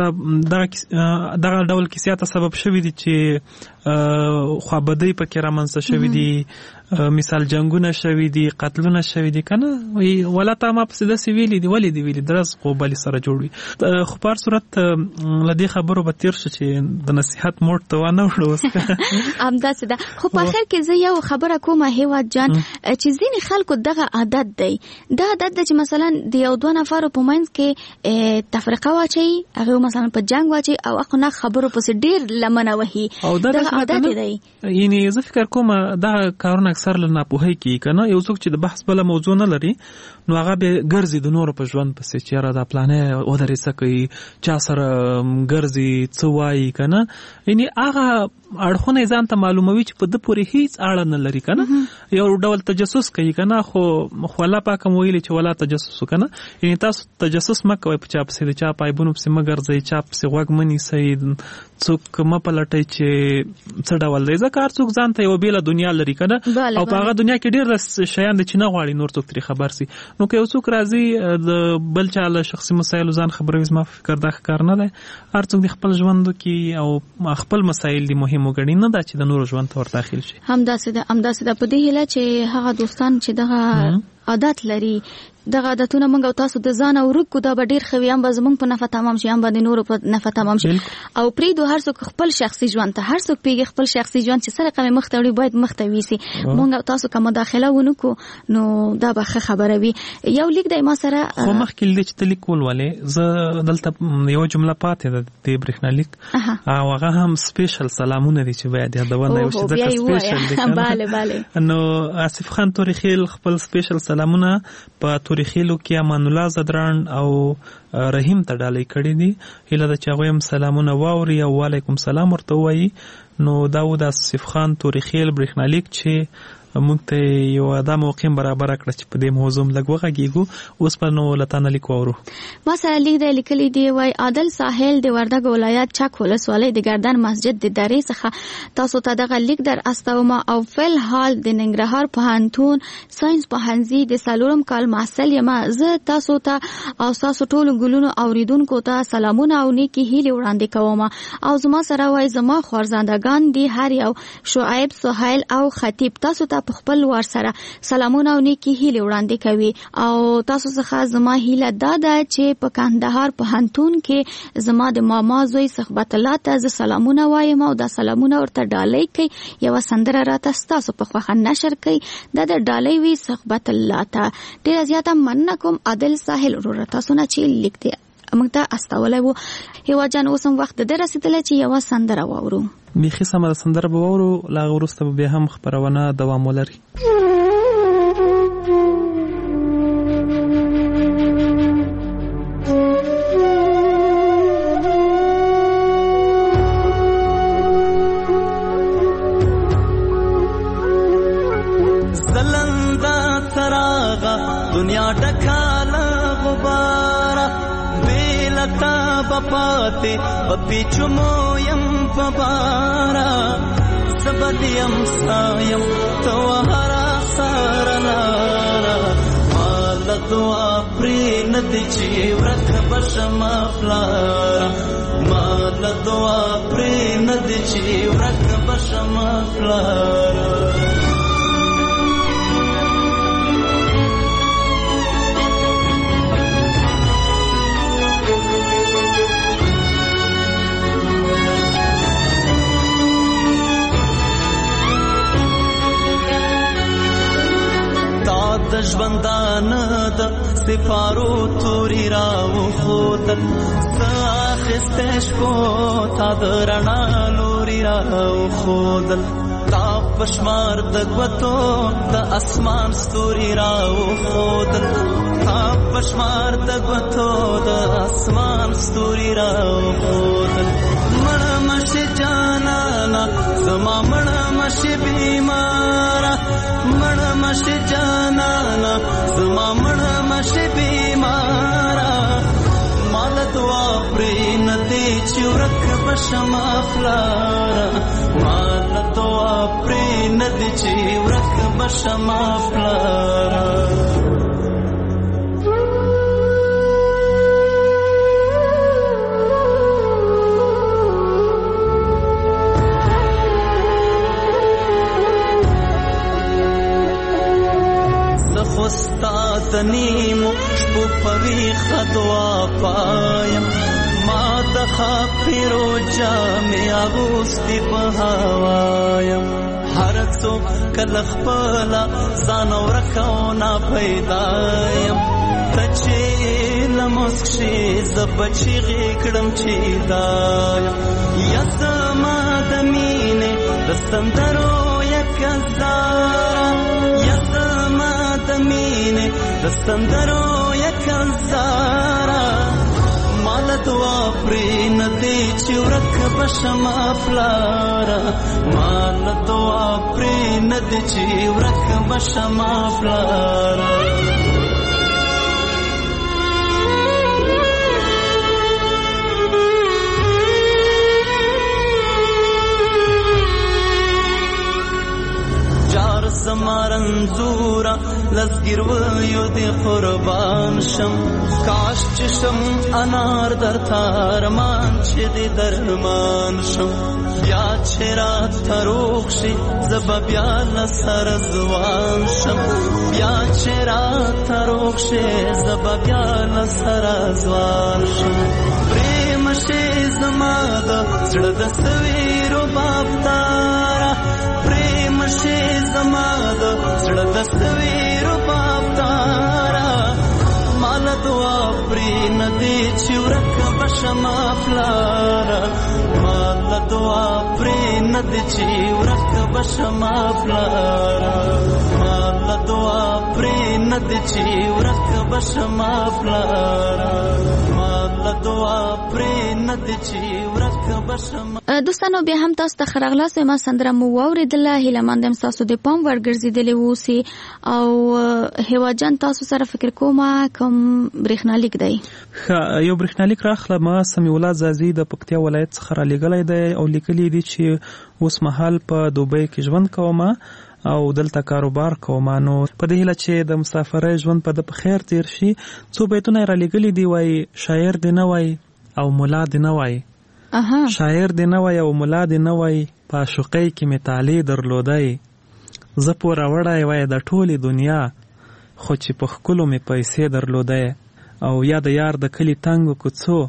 دغه ډول کیسې ته سبب شوي دي چې خوابدۍ پکې رامنځته شوي دي مثال جنگونه شوي دي قتلونه شوي دي که نه ولا تا ما پسې داسې ویلي دي ولې دې ویلي درز خو بلې سره جوړ وي. خو په هر صورت له دې خبرو به تېر شو چې د نصیحت موډ ته وانه وړو اوس همداسې ده. خو په اخر کې زه یو خبره کوم هیواد جان چې ځینې خلکو دغه عادت دی دا عادت ده چې مثلا د یو دوه نفرو په منځ کې تفرقه واچوي هغه مثلا په جنګ واچوي او هغه نه خبرو پسې ډېر لمنه وهي دغه عادت دی. یعنې زه فکر کوم دغه کارونه اکثر له ناپوهۍ کېږي که نه یو څوک چې د بحث بله موضوع نه لري نو هغه بیا ګرځي د نورو په ژوند پسې چې یاره دا پلانې ودرې څه کوي چا سره ګرځي څه وایي که نه یعنې هغه اړخونه یې ځان ته معلوموي چې په ده پورې هیڅ اړه نه لري که نه یو ډول تجسس کوي که نه خو خو الله پاک هم ویلي چې ولا تجسس که نه یعنې تاسو تجسس مه کوئ په چا پسې د چا په عیبونو پسې مه ګرځئ چا پسې غوږ مه نیسئ څوک مه پلټئ چې څه ډول دی ځکه هر څوک ځان ته یوه بېله دنیا لري که نه او په هغه دنیا کې ډېر شیان دي چې نه غواړي نور څوک ترې خبر سي. نو که یو څوک راځي د بل چا له شخصي مسایلو ځان خبروي زما فکر دا ښه کار نه دی. هر څوک د خپل ژوند کې او خپل مسایل دي مهم وګڼي نه دا چې د نورو ژوند ته ور داخل شي. همداسې ده همداسې ده په دې هیله چې هغه دوستان چې دغه عادت لري دغه عادتونه موږ او تاسو د ځان او ورکو دا به ډیر خوي هم به زموږ په نفع تمام شي هم به د نورو په نفع تمام شي او پریدو هر څوک خپل شخصي ژوند ته هر څوک پیږي خپل شخصي ژوند چې سره کوم مخ ته وړي باید مخ ته ویسي موږ او تاسو کوم مداخله ونکو نو دا به خبره وي یو لیک د ما سره خو مخکې د چې لیکول ولې زه دلته یو جمله پاتې ده د برېښنا لیک او هغه هم سپیشل سلامونه دي چې باید یادونه یو چې د سپیشل دي bale bale نو آصف خان تورخیل خپل سپیشل سلامونه په تورخیلو کې امان الله زدران او رحیم ته ډالۍ کړې دي هله د چاغویم سلامونه واوري او وعلیکم سلام ورته وایي نو داود آصف خان تورخیل برېښنالیک چې موږ ته یو ادا موقع برابر کړ چې په دې موضوع لږ وغږیږو اوس په نو لتان لیک وورو ما سره لیک دی لیکلي دی وای عادل ساحل د وردګ ولایت چک ولسوالۍ د ګردان مسجد د درې څخه تاسو ته دغه لیک در استوما او فل حال د ننګرهار پوهنتون ساينس پوهنځي د سالورم کال محصل یم زه تاسو ته او تاسو ټول ګلونو اوریدونکو ته سلامونه او نیکی هیله وړاندې کوم او زما سره وای زما خورزندگان دي هر یو شعیب سهیل او خطیب تاسو ته په خپل وار سره سلامونه او نیکی هیله وړاندې کوي او تاسو څخه زما هیله دا ده چې په کندهار پوهنتون کې زما د ماما زوی صحبت الله ته ز سلامونه وایم او دا سلامونه ورته ډالۍ کوي یو سندره راته تاسو په خوخه نشر کوي دا د ډالۍ وی صحبت الله ته ډیر زیاته مننه کوم عادل ساحل ورور تاسو نه چې لیکته موږ ته استولای وو هیوا جان اوسم وخت د رسیدل چې یو سندره واورو میخي سمه سندره به واورو لا ورسته به هم خبرونه دوام ولري زلندا تراغا دنیا ډکاله غباره بیلتا بپاته بپی چمو یم پبارا سبدیم سایم توهرا سارنارا مال دعا پری ندی چی ورک بشما فلارا مال دعا پری ندی چی ورک بشما فلارا د ژوندان د سفارو توري راو خودل ساخستش کو تا درنا لوري راو خودل تا پشمار د غوتو د اسمان ستوري راو خودل تا پشمار د غوتو د اسمان ستوري راو خودل مړ مش جانا زما مړ مش بیمارا مړ مش جانا زما مړ مش بیمارا مال دعا پرې ندی چورک بشما فلارا مال دعا پرې ندی چورک بشما فلارا استاد نیمو شپو پوی خدوا پایم ما دخا پیرو جامی آغوستی پهوایم هر څو کلخ پلا زانو رکونا پیدایم تچی لمسکشی زبچی غیکڑم چی دایم یزما دمینه دستندرو یک ازدارا یزما دمینه دستندرو یک ازدارا مال دعا پری ندی چورک بشما فلارا مال دعا پری ندی چورک بشما فلارا زمارنزورا لزگیر ویو دی قربان شم کاش چشم انار در تارمان چه دی درمان شم بیا چې راته روغ شي زه به بیا له سره ځوان شم بیا چې راته روغ شي زه به بیا له سره ځوان شم پرېم شي زما د زړه د سویرو بابداره پرېم شي زما د زړه د سویرو بابداره مال دعا پرې نه دی چې ورکه بشما پلاره مال دعا پرې نه دی چې ورکه بشما پلاره مال دعا پرې نه دی چې ورکه بشما پلاره مال دعا پرې نه دی چې ورکه بشما. دوستانو بیا هم تاسو ته خرغلاس ما سندره مو واوریدله هیله مندم تاسو د پام ورګرځیدلې اوسئ او هیواجان تاسو سره فکر کوم کوم برېښنالیک دی یو برېښنالیک راخله ما سمیع الله زازي د پکتیا ولایت څخه را لېږلی دی او لیکلی دی چې اوس مهال په دوبۍ کې ژوند کوم او دلته کاروبار کوم نو په دې هیله چې د مسافرۍ ژوند په د په خیر تیر شي څو بیتونه را لېږلي دی وایي شاعر دی نه وایي او ملا دی نه وایي شاعر دی نه وایي او ملا دی نه وایي په عاشقۍ کې مې طالع درلودی زه پوره وړی وایي د ټولې دنیا خو چې په ښکلو مې پیسې درلودی او یا د یار د کلي تنګو کوڅو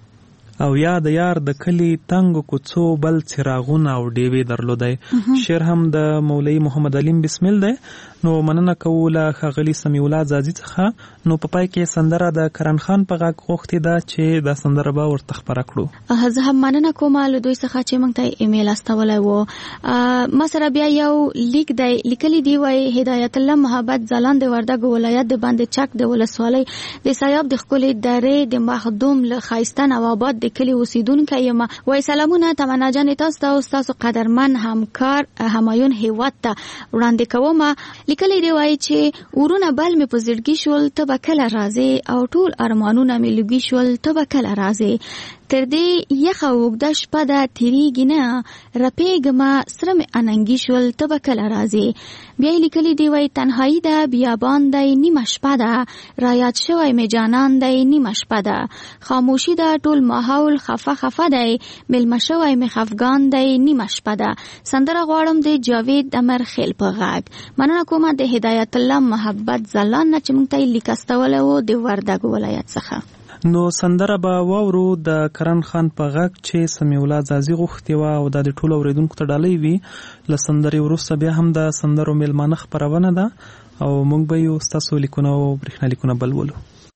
او یا د یار د کلي تنګو کوڅو بل څراغونه او ډیوې درلودی شعر هم د مولوي محمد علیم بسمل دی نو مننه کوو له ښاغلي سمیع الله زازي څخه نو په پای کې سندره د کرن خان په غږ غوښتې ده چې دا سندره به ورته خپره کړو. زه هم مننه کوم له دوی څخه چې موږ ته ایمیل استولی و. ما سره بیا یو لیک دی لیکلی دی وایي هدایت الله محبت ځلان د وردګو ولایت د باندې چک د ولسوالۍ د سیاب د ښکلې درې د مخدوم له ښایسته نواباد د کلي اوسیدونکی یم. وایي سلامونه تمنا جانې تاسو ته او ستاسو قدرمن همکار همایون هیواد ته وړاندې کوم. لیکلی دی وایي چې ورونه بل مې په زړګي شول ته به کله راځې او ټول ارمانونه مې لوګي شول ته به کله راځې تر دې یخه اوږده شپه ده تېرېږي نه رپېږمه سره مې اننګي شول ته به کله راځې. بیا یې لیکلي دی وایي تنهایي ده بیابان دی نیمه شپه ده رایاد شوی مې جانان دی نیمه شپه ده خاموشي ده ټول ماحول خفه خفه دی مېلمه شوی مې خفګان دی نیمه شپه ده. سندره غواړم د جاوید امر خیل په غږ. مننه کومه د هدایت الله محبت ځلان نه چې موږ ته یې لیک استولی و د وردګو ولایت څخه. نو سندره به واورو د کرن خان په غږ چې سمیع الله زازي غوښتې وه او دا د ټولو اورېدونکو ته ډالۍ وي. له سندرې وروسته بیا هم د سندرو میلمانه خپرونه ده او موږ به یو ستاسو لیکونه او برېښنالیکونه بل ولو.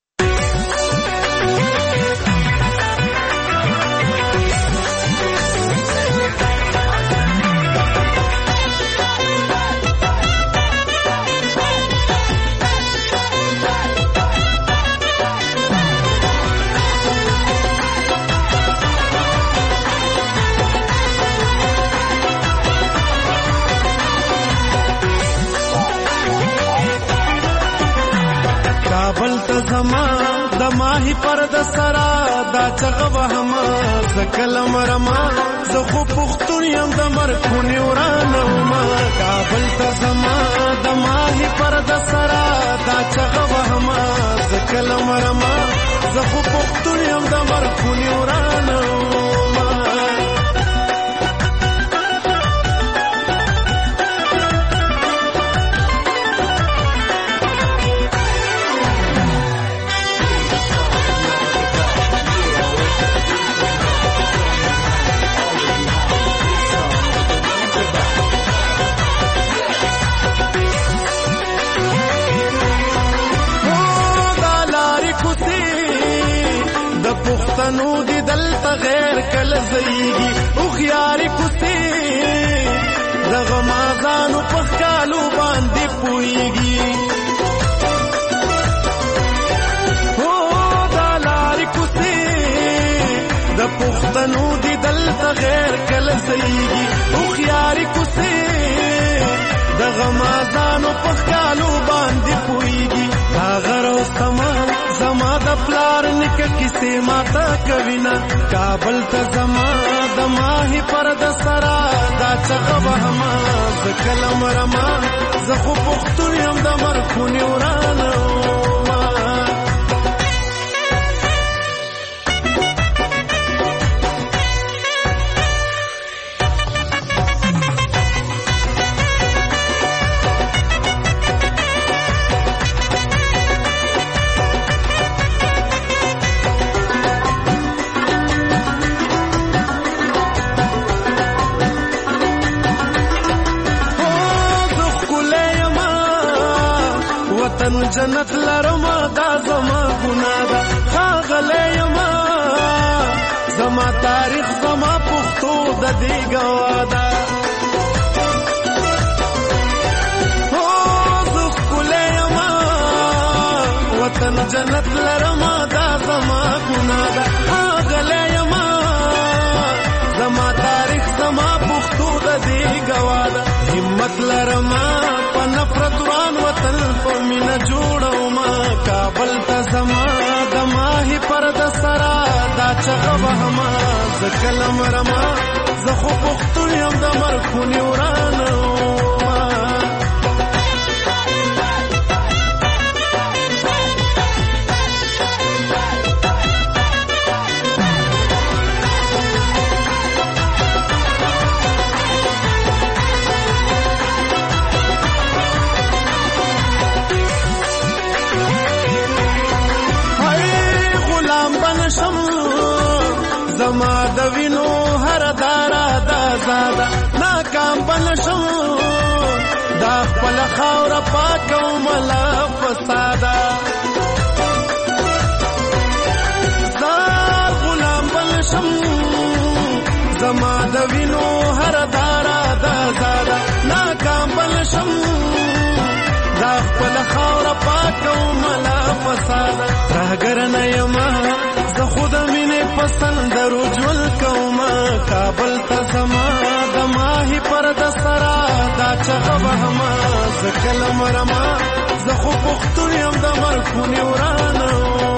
زما د ماهی پر د سرا دا چغه وهم زکل مرما زه خو پختون یم د مرکونی ورانه ما کابل ته زما د ماهی پر د سرا دا چغه وهم زکل مرما زه خو پختون یم د مرکونی ورانه پښتنو دی دلته غیر کله زیږي او خياري کوسي دغه مازانو په خالو باندې پويږي او دا لاري کوسي د پښتنو دی دلته غیر کله زیږي او خياري کوسي دغه مازانو په خالو باندې پويږي هغه راستما زما د پلار نکه کیسه ماته کوینا کابل ته زما د ماهی پر د سرا دا چغه وهما زکلم رما زه خو پختون یم د مرکونی ورانه وطن جنت لرما دا زما ګناه ده ښاغلی یما زما تاریخ زما پښتو د دې ګواه ده وطن جنت لرما دا زما ګناه ده ښاغلی یما زما تاریخ زما پښتو د دې ګواه ده همت لرما په نفرت وران وطن په مینه جوړومه کابل ته زما د ماهي پرده سره دا چغه وهمه زه کله مرمه زه خو پښتون یم د مرخونې ورانه زما د وینو هر دارا دا زاده ناکام بنشم دا خپل خاوره پاکوم لا فساده زه غلام بنشم زما د وینو هر دارا دا زاده ناکام بنشم دا خپل خاوره پاکوم لا فساده راګر نه یما زه خود مینې پسند رجول کومه کابل ته زما د ماهي پرده سره دا چغه وهمه زه کله مرمه زه خو پښتون یم د مرخونې ورانه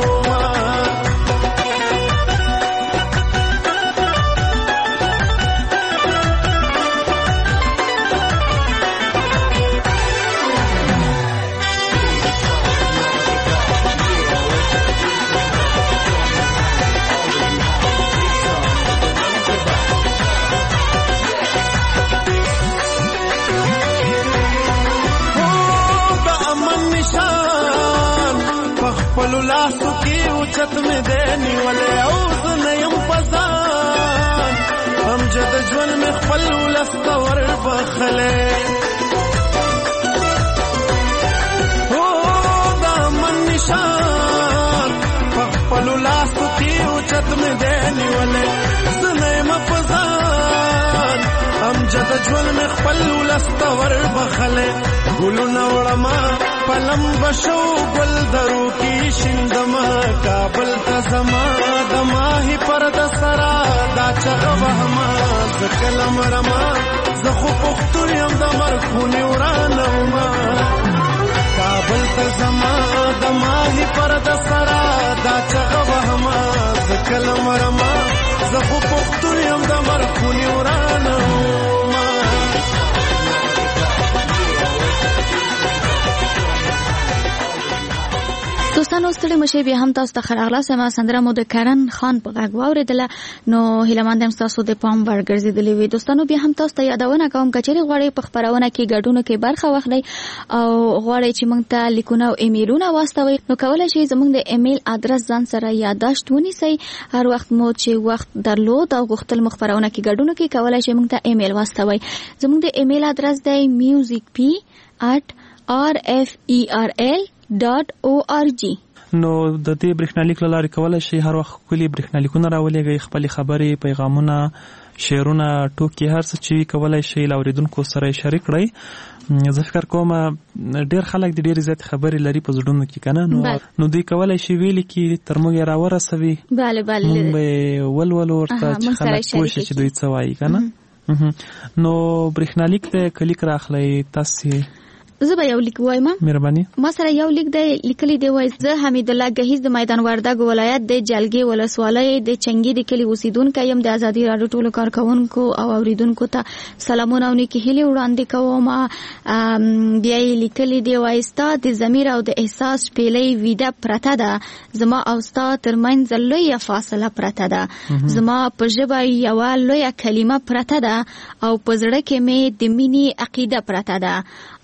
خپلو لاسو کې اوچت مې دی نیولی او زه نه یم په ځان امجد ژوند مې خپل ولس ته وربخلی هو د امن نشان په خپلو لاسو کې اوچت مې دی نیولی زه نه یم په ځان امجد ژوند مې خپل ولس ته وربخلی ګلونه وړمه پلم بشو گل درو کی شندما کابل ته زما د ماهي پرده سره دا چغه وهمه زه کله مرمه زه خو پښتون یم د مرخونې ورانه ومه کابل ته زما د ماهي پرده سره دا چغه وهمه زه کله مرمه زه خو پښتون یم د مرخونې ورانه ومه دوستانو ستړي مشه بیا هم تاسو ته خراغلاس ما سندره مو د کرن خان په غږ واوریدله نو هیلمند هم تاسو د پام ورګرځیدلې وي دوستانو بیا هم تاسو ته یادونه کوم کچېری غواړي په خبرونه کې ګډون کې برخه واخلئ او غواړي چې موږ ته لیکونه او ایمیلونه واستوي نو کولای شئ زموږ د ایمیل ادرس ځان سره یادداشت ونیسئ هر وخت مو چې وخت درلود او غوښتل مخبرونه کې ګډون کې کولای شئ موږ ته ایمیل واستوي زموږ د ایمیل ادرس دی music p at r f e r l dot org نو د دې برېښنالیک له لارې کولای شي هر وخت کلی برېښنالیکونه راولېږئ خپلې خبرې پیغامونه شعرونه ټوکې هر څه چې وي کولای شي له اورېدونکو سره یې شریک کړئ زه فکر کوم ډېر خلک د ډېرې زیاتې خبرې لري په زړونو کې که نه نو نو دوی کولای شي ویلي کړي تر موږ یې راورسوي بله بله موږ به یې ولولو ورته چې خلک پوه شي چې دوی څه وایي که نه نو برېښنالیک دی که لیک راخلئ تاسې زه به یو لیک وایم مهرباني ما سره یو لیک دی لیکلی دی وای زه حمید الله گهیز د میدان وردګ ولایت د جلګي ولسوالۍ د چنګي د کلی اوسیدونکو یم د ازادي راډیو ټولو کارکونکو او اوریدونکو ته سلامونه او نیکی هیله وړاندې کوم بیا لیکلی دی وای ستا د ضمیر او د احساس پیلې ویده پرته ده زما او ستا ترمنځ لویه فاصله پرته ده زما په ژبه یو لویه کلمه پرته ده او په زړه کې مې د مینې عقیده پرته ده او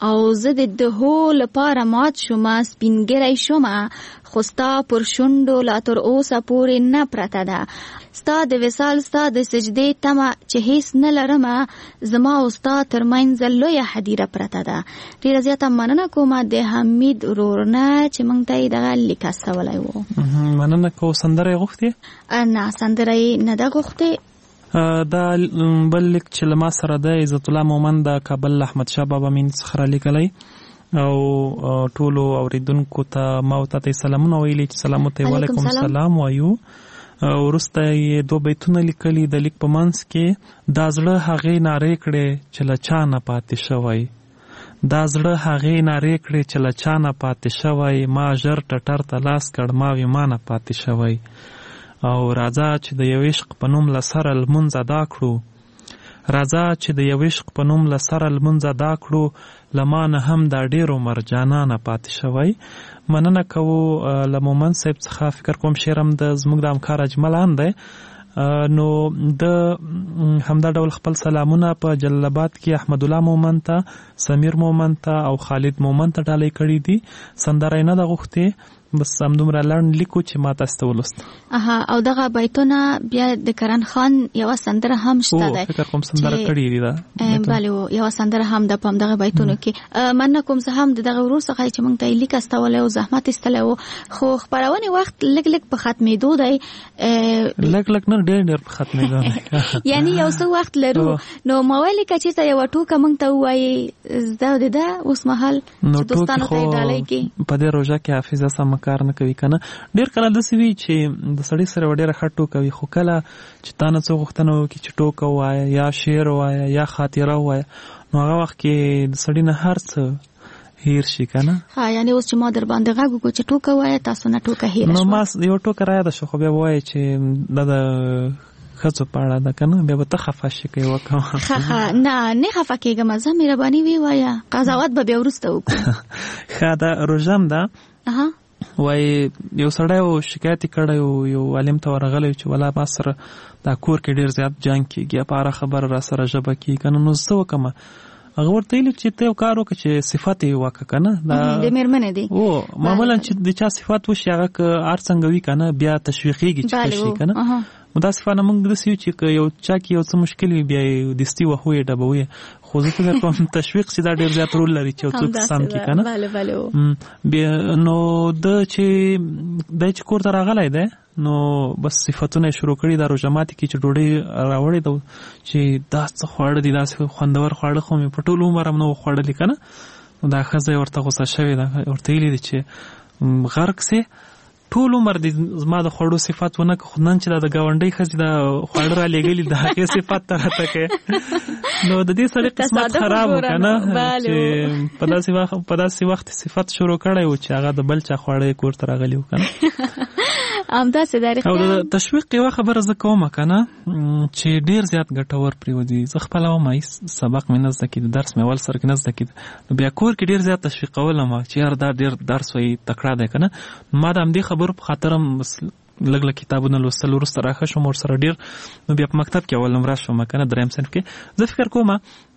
زه د دهو لپاره مات شومه سپینګری شومه خو ستا پر شونډو لا تر اوسه پورې نه پرته ده ستا د وصال ستا د سجدې تمه چې هیڅ نه لرمه زما او ستا ترمنځ لویه حدیره پرته ده. ډېره زیاته مننه کومه د حمید ورور نه چې موږ ته یې دغه لیک استولی و. مننه کوو. سندره یې غوښتې؟ نه سندره یې نه ده غوښتې. دا بل لیک چې له ما سره ده عزت الله مومن د کابل احمدشاه بابا مین څخه رالیکلی او ټولو اوریدونکو ته ما ورته ته سلامونه ویلي چې سلام ورته وعلیکم السلام وایو. وروسته یې دوه بیتونه لیکلي د لیک په منځ کې دا زړه هغې نارې کړې چې له چا نه پاتې شوی دا زړه هغې نارې کړې چې له چا نه پاتې شوی ما ژر ټټر ته لاس کړ ما وی ما نه پاتې شوی او راځه چې د یو عشق په نوم له سره لمونځ ادا کړو راځه چې د یو عشق په نوم له سره لمونځ ادا کړو له ما نه هم دا ډېرو مرجانانه پاتې شوی. مننه کوو له مومن صاحب څخه. فکر کوم شعر هم د زموږ د همکار اجملان دی نو د همدا ډول خپل سلامونه په جلال آباد کې احمد الله مومن ته سمیر مومن ته او خالد مومن ته ډالۍ کړي دي. سندره یې نه ده غوښتې بس همدومره لنډ لیکو چې ما تاسو ته ولوست. اها او دغه بیتونه بیا د کرن خان یوه سندره هم شته ده. فکر کوم سندره کړې دي ده. بله یوه سندره هم ده په همدغه بیتونو کې. مننه کوم زه هم د دغه ورور څخه چې موږ ته یې لیک استولی او زحمت ایستلی و خو خپرونې وخت لږ لږ په ختمېدو دی. لږ لږ نه ډېر ډېر په ختمېدو دی یعنی یو څه وخت لرو نو ما ویلې که چېرته یوه ټوکه موږ ته ووایي زده د ده اوس مهال چې دوستانو ته یې ډالۍ کړي. په دې روژه کې حافظه سمه کار نه کوي کنه. ډېر کله داسې وي چې د سړي سره ډېره ښه ټوکه وي خو کله چې تا نه څه غوښتنه وکړي چې ټوکه ووایه یا شعر ووایه یا خاطره ووایه نو هغه وخت کې د سړي نه هر څه هیر شي کنه. ها یعنی اوس چې ما در باندې غږ وکړو چې ټوکه ووایه تاسو نه ټوکه هیره شوه نو ما یو ټوکه را یاده شو خو بیا ووایه چې دا د ښځو په اړه ده کنه بیا به ته خفه شي که یې وکړم. ښه نه نه خفه کېږم زه مهرباني ویې وایه قضاوت به بیا وروسته وکړو. ښه دا روژه هم ده وای یو سړی و شکایت یې کړی و یو عالم ته ورغلی چې ولا ما سره دا کور کې ډېر زیات جنګ کېږي په هره خبره را سره ژبه کېږي که نه نو څه وکړمه هغه ورته ویلي چې ته یو کار وکړه چې صفت یې وکړه که نه د مېرمنې دی او معمولا چې د چا صفت وشي هغه که هر څنګه وي که نه بیا تشویقېږي چې ښه شي که نه نو دا صفانه موږ داسې یو چې که یو چا کې یو څه مشکل وي بیا یې دستي وهو یې ډبوي خو زه فکر کوم تشویق چې دا ډېر زیات رول لري چې یو څوک سم کړي که نه بیا نو د چې دی چې کور ته راغلی دی نو بس صفتونه یې شروع کړي دا روژه ماتي کې چې ډوډۍ راوړې ده چې دا څه خواړه دي داسې خوندور خواړه خو مې په ټول عمر هم نه و خوړلي که نه نو دا ښځه یې ورته غوسه شوې ده ورته ویلي دي چې غرق سې ټول عمر دې زما د خوړو صفت ونه کړه خو نن چې دا د ګاونډۍ ښځې دا خواړه را لېږلي د هغې صفت ته راته کوې نو د دې سړي قسمت خراب و که نه چې په داسې وخت په داسې وخت صفت شروع کړی و چې هغه د بل چا خواړه یې کور ته راغلي و که نه همداسې دا او د تشویق یوه خبره زه کوم که نه چې ډېر زیات ګټور پرېوځي زه خپله وم سبق مې نه زده کېده درس مې اول سر کې نه زده کېده نو بیا کور کې ډېر زیات تشویقولم چې یار دا ډېر درس وایي تکړه دی که نه ما د همدې خبرو په خاطر هم لږ لږ کتابونه لوستل وروسته راښه شوم ورسره ډېر نو بیا په مکتب کې اول نمره شوم که نه دریم صنف کې زه فکر کوم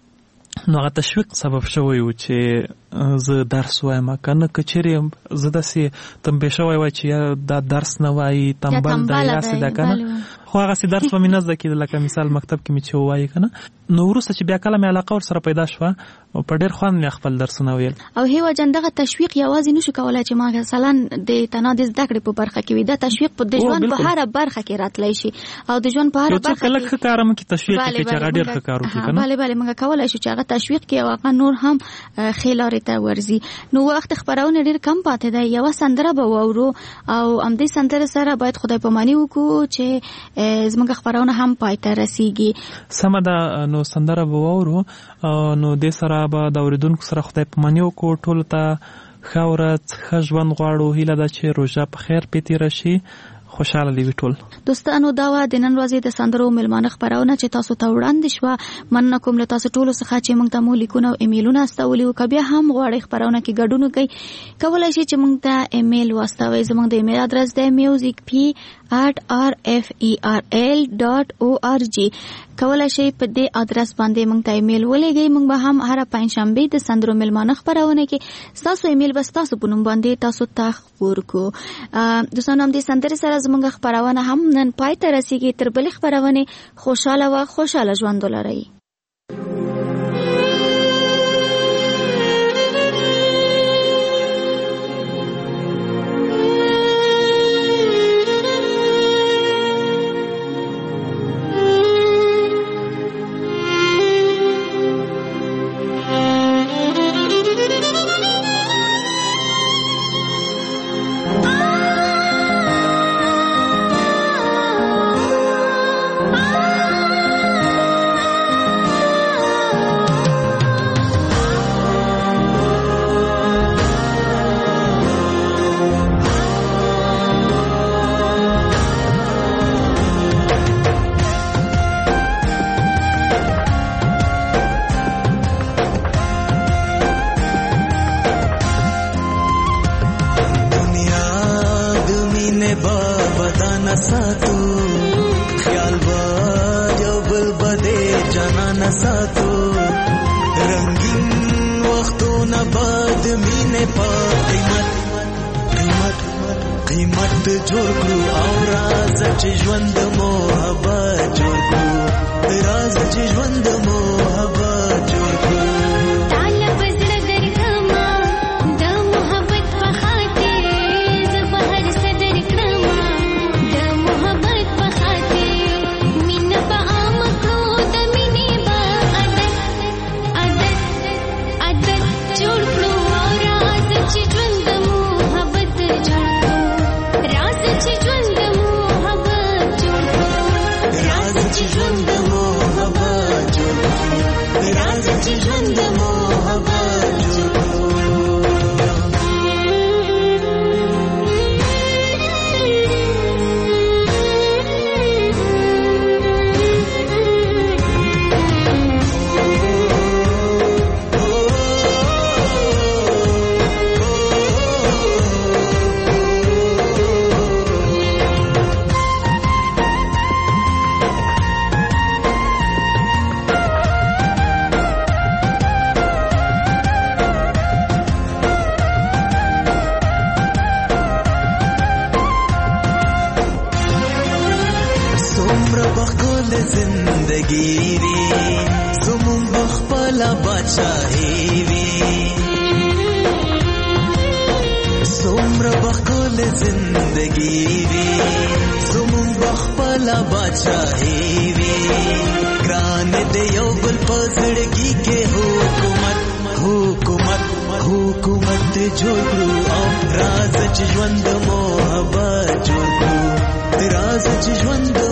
نو هغه تشویق سبب شوی و چې زه درس وایم که نه که چیرې زه داسې تنبیه شوی وای چې دا درس نه وایي تنبل ده یاسې ده که نه خو هغسې درس به مې نه زده کېده لکه مثال مکتب کې مې چې ووایي که نه نو وروسته چې بیا کله مې علاقه ورسره پیدا شوه او په ډېر خوند مې خپل درسونه ویل او هیوه جان دغه تشویق یوازې نشو کولی چې ما مثلا د تنها د زده کړې په برخه کې وي دا تشویق په د ژوند په هره برخه کې راتلی شي او د ژوند په هره برخه کې یو څوک لږ ښه کار هم کړي تشویق یې کړي چې هغه ډېر ښه کار وکړي که نه بلې بلې موږ کولی شو چې هغه تشویق کړي او هغه نور هم ښې لارې ته ورځي نو وخت خپرونه ډېر کم پاتې دی یوه سندره به واورو او همدې سندرې سره باید خدای پاماني وکړو چې زموږ خپرونه هم پای ته رسیږي سمه ده نو سندره به واورو نو دې سره به د اورېدونکو سره خدای پاماني وکړو ټولو ته ښه ورځ ښه ژوند غواړو هیله ده چې روژه په خیر پې تېره شي خوشحاله دې وي ټول دوستانو دا وه د نن ورځې د سندرو میلمانه خپرونه چې تاسو ته وړاندې شوه مننه کوم له تاسو ټولو څخه چې موږ ته مو لیکونه او ایمیلونه استولي وو که بیا هم غواړئ خپرونه کې ګډون وکړئ کولی شئ چې موږ ته ایمیل واستوئ زموږ د ایمیل ادرس دی میوزیک پی at r f e r l dot org کولای شئ په دې ادرس باندې موږ ته ایمیل ولېږئ. موږ به هم هر پنځشنبه د سندرو ملمانه خبرونه کې تاسو ایمیل بس تاسو په نوم باندې تاسو ته ورکو. دوستانو هم دې سندرې سره زموږ خبرونه هم نن پای ته رسیږي. تر بلې خبرونه خوشاله و خوشاله ژوند ولرئ. राज च ژوند محبت جوړ کړو راز च ژوند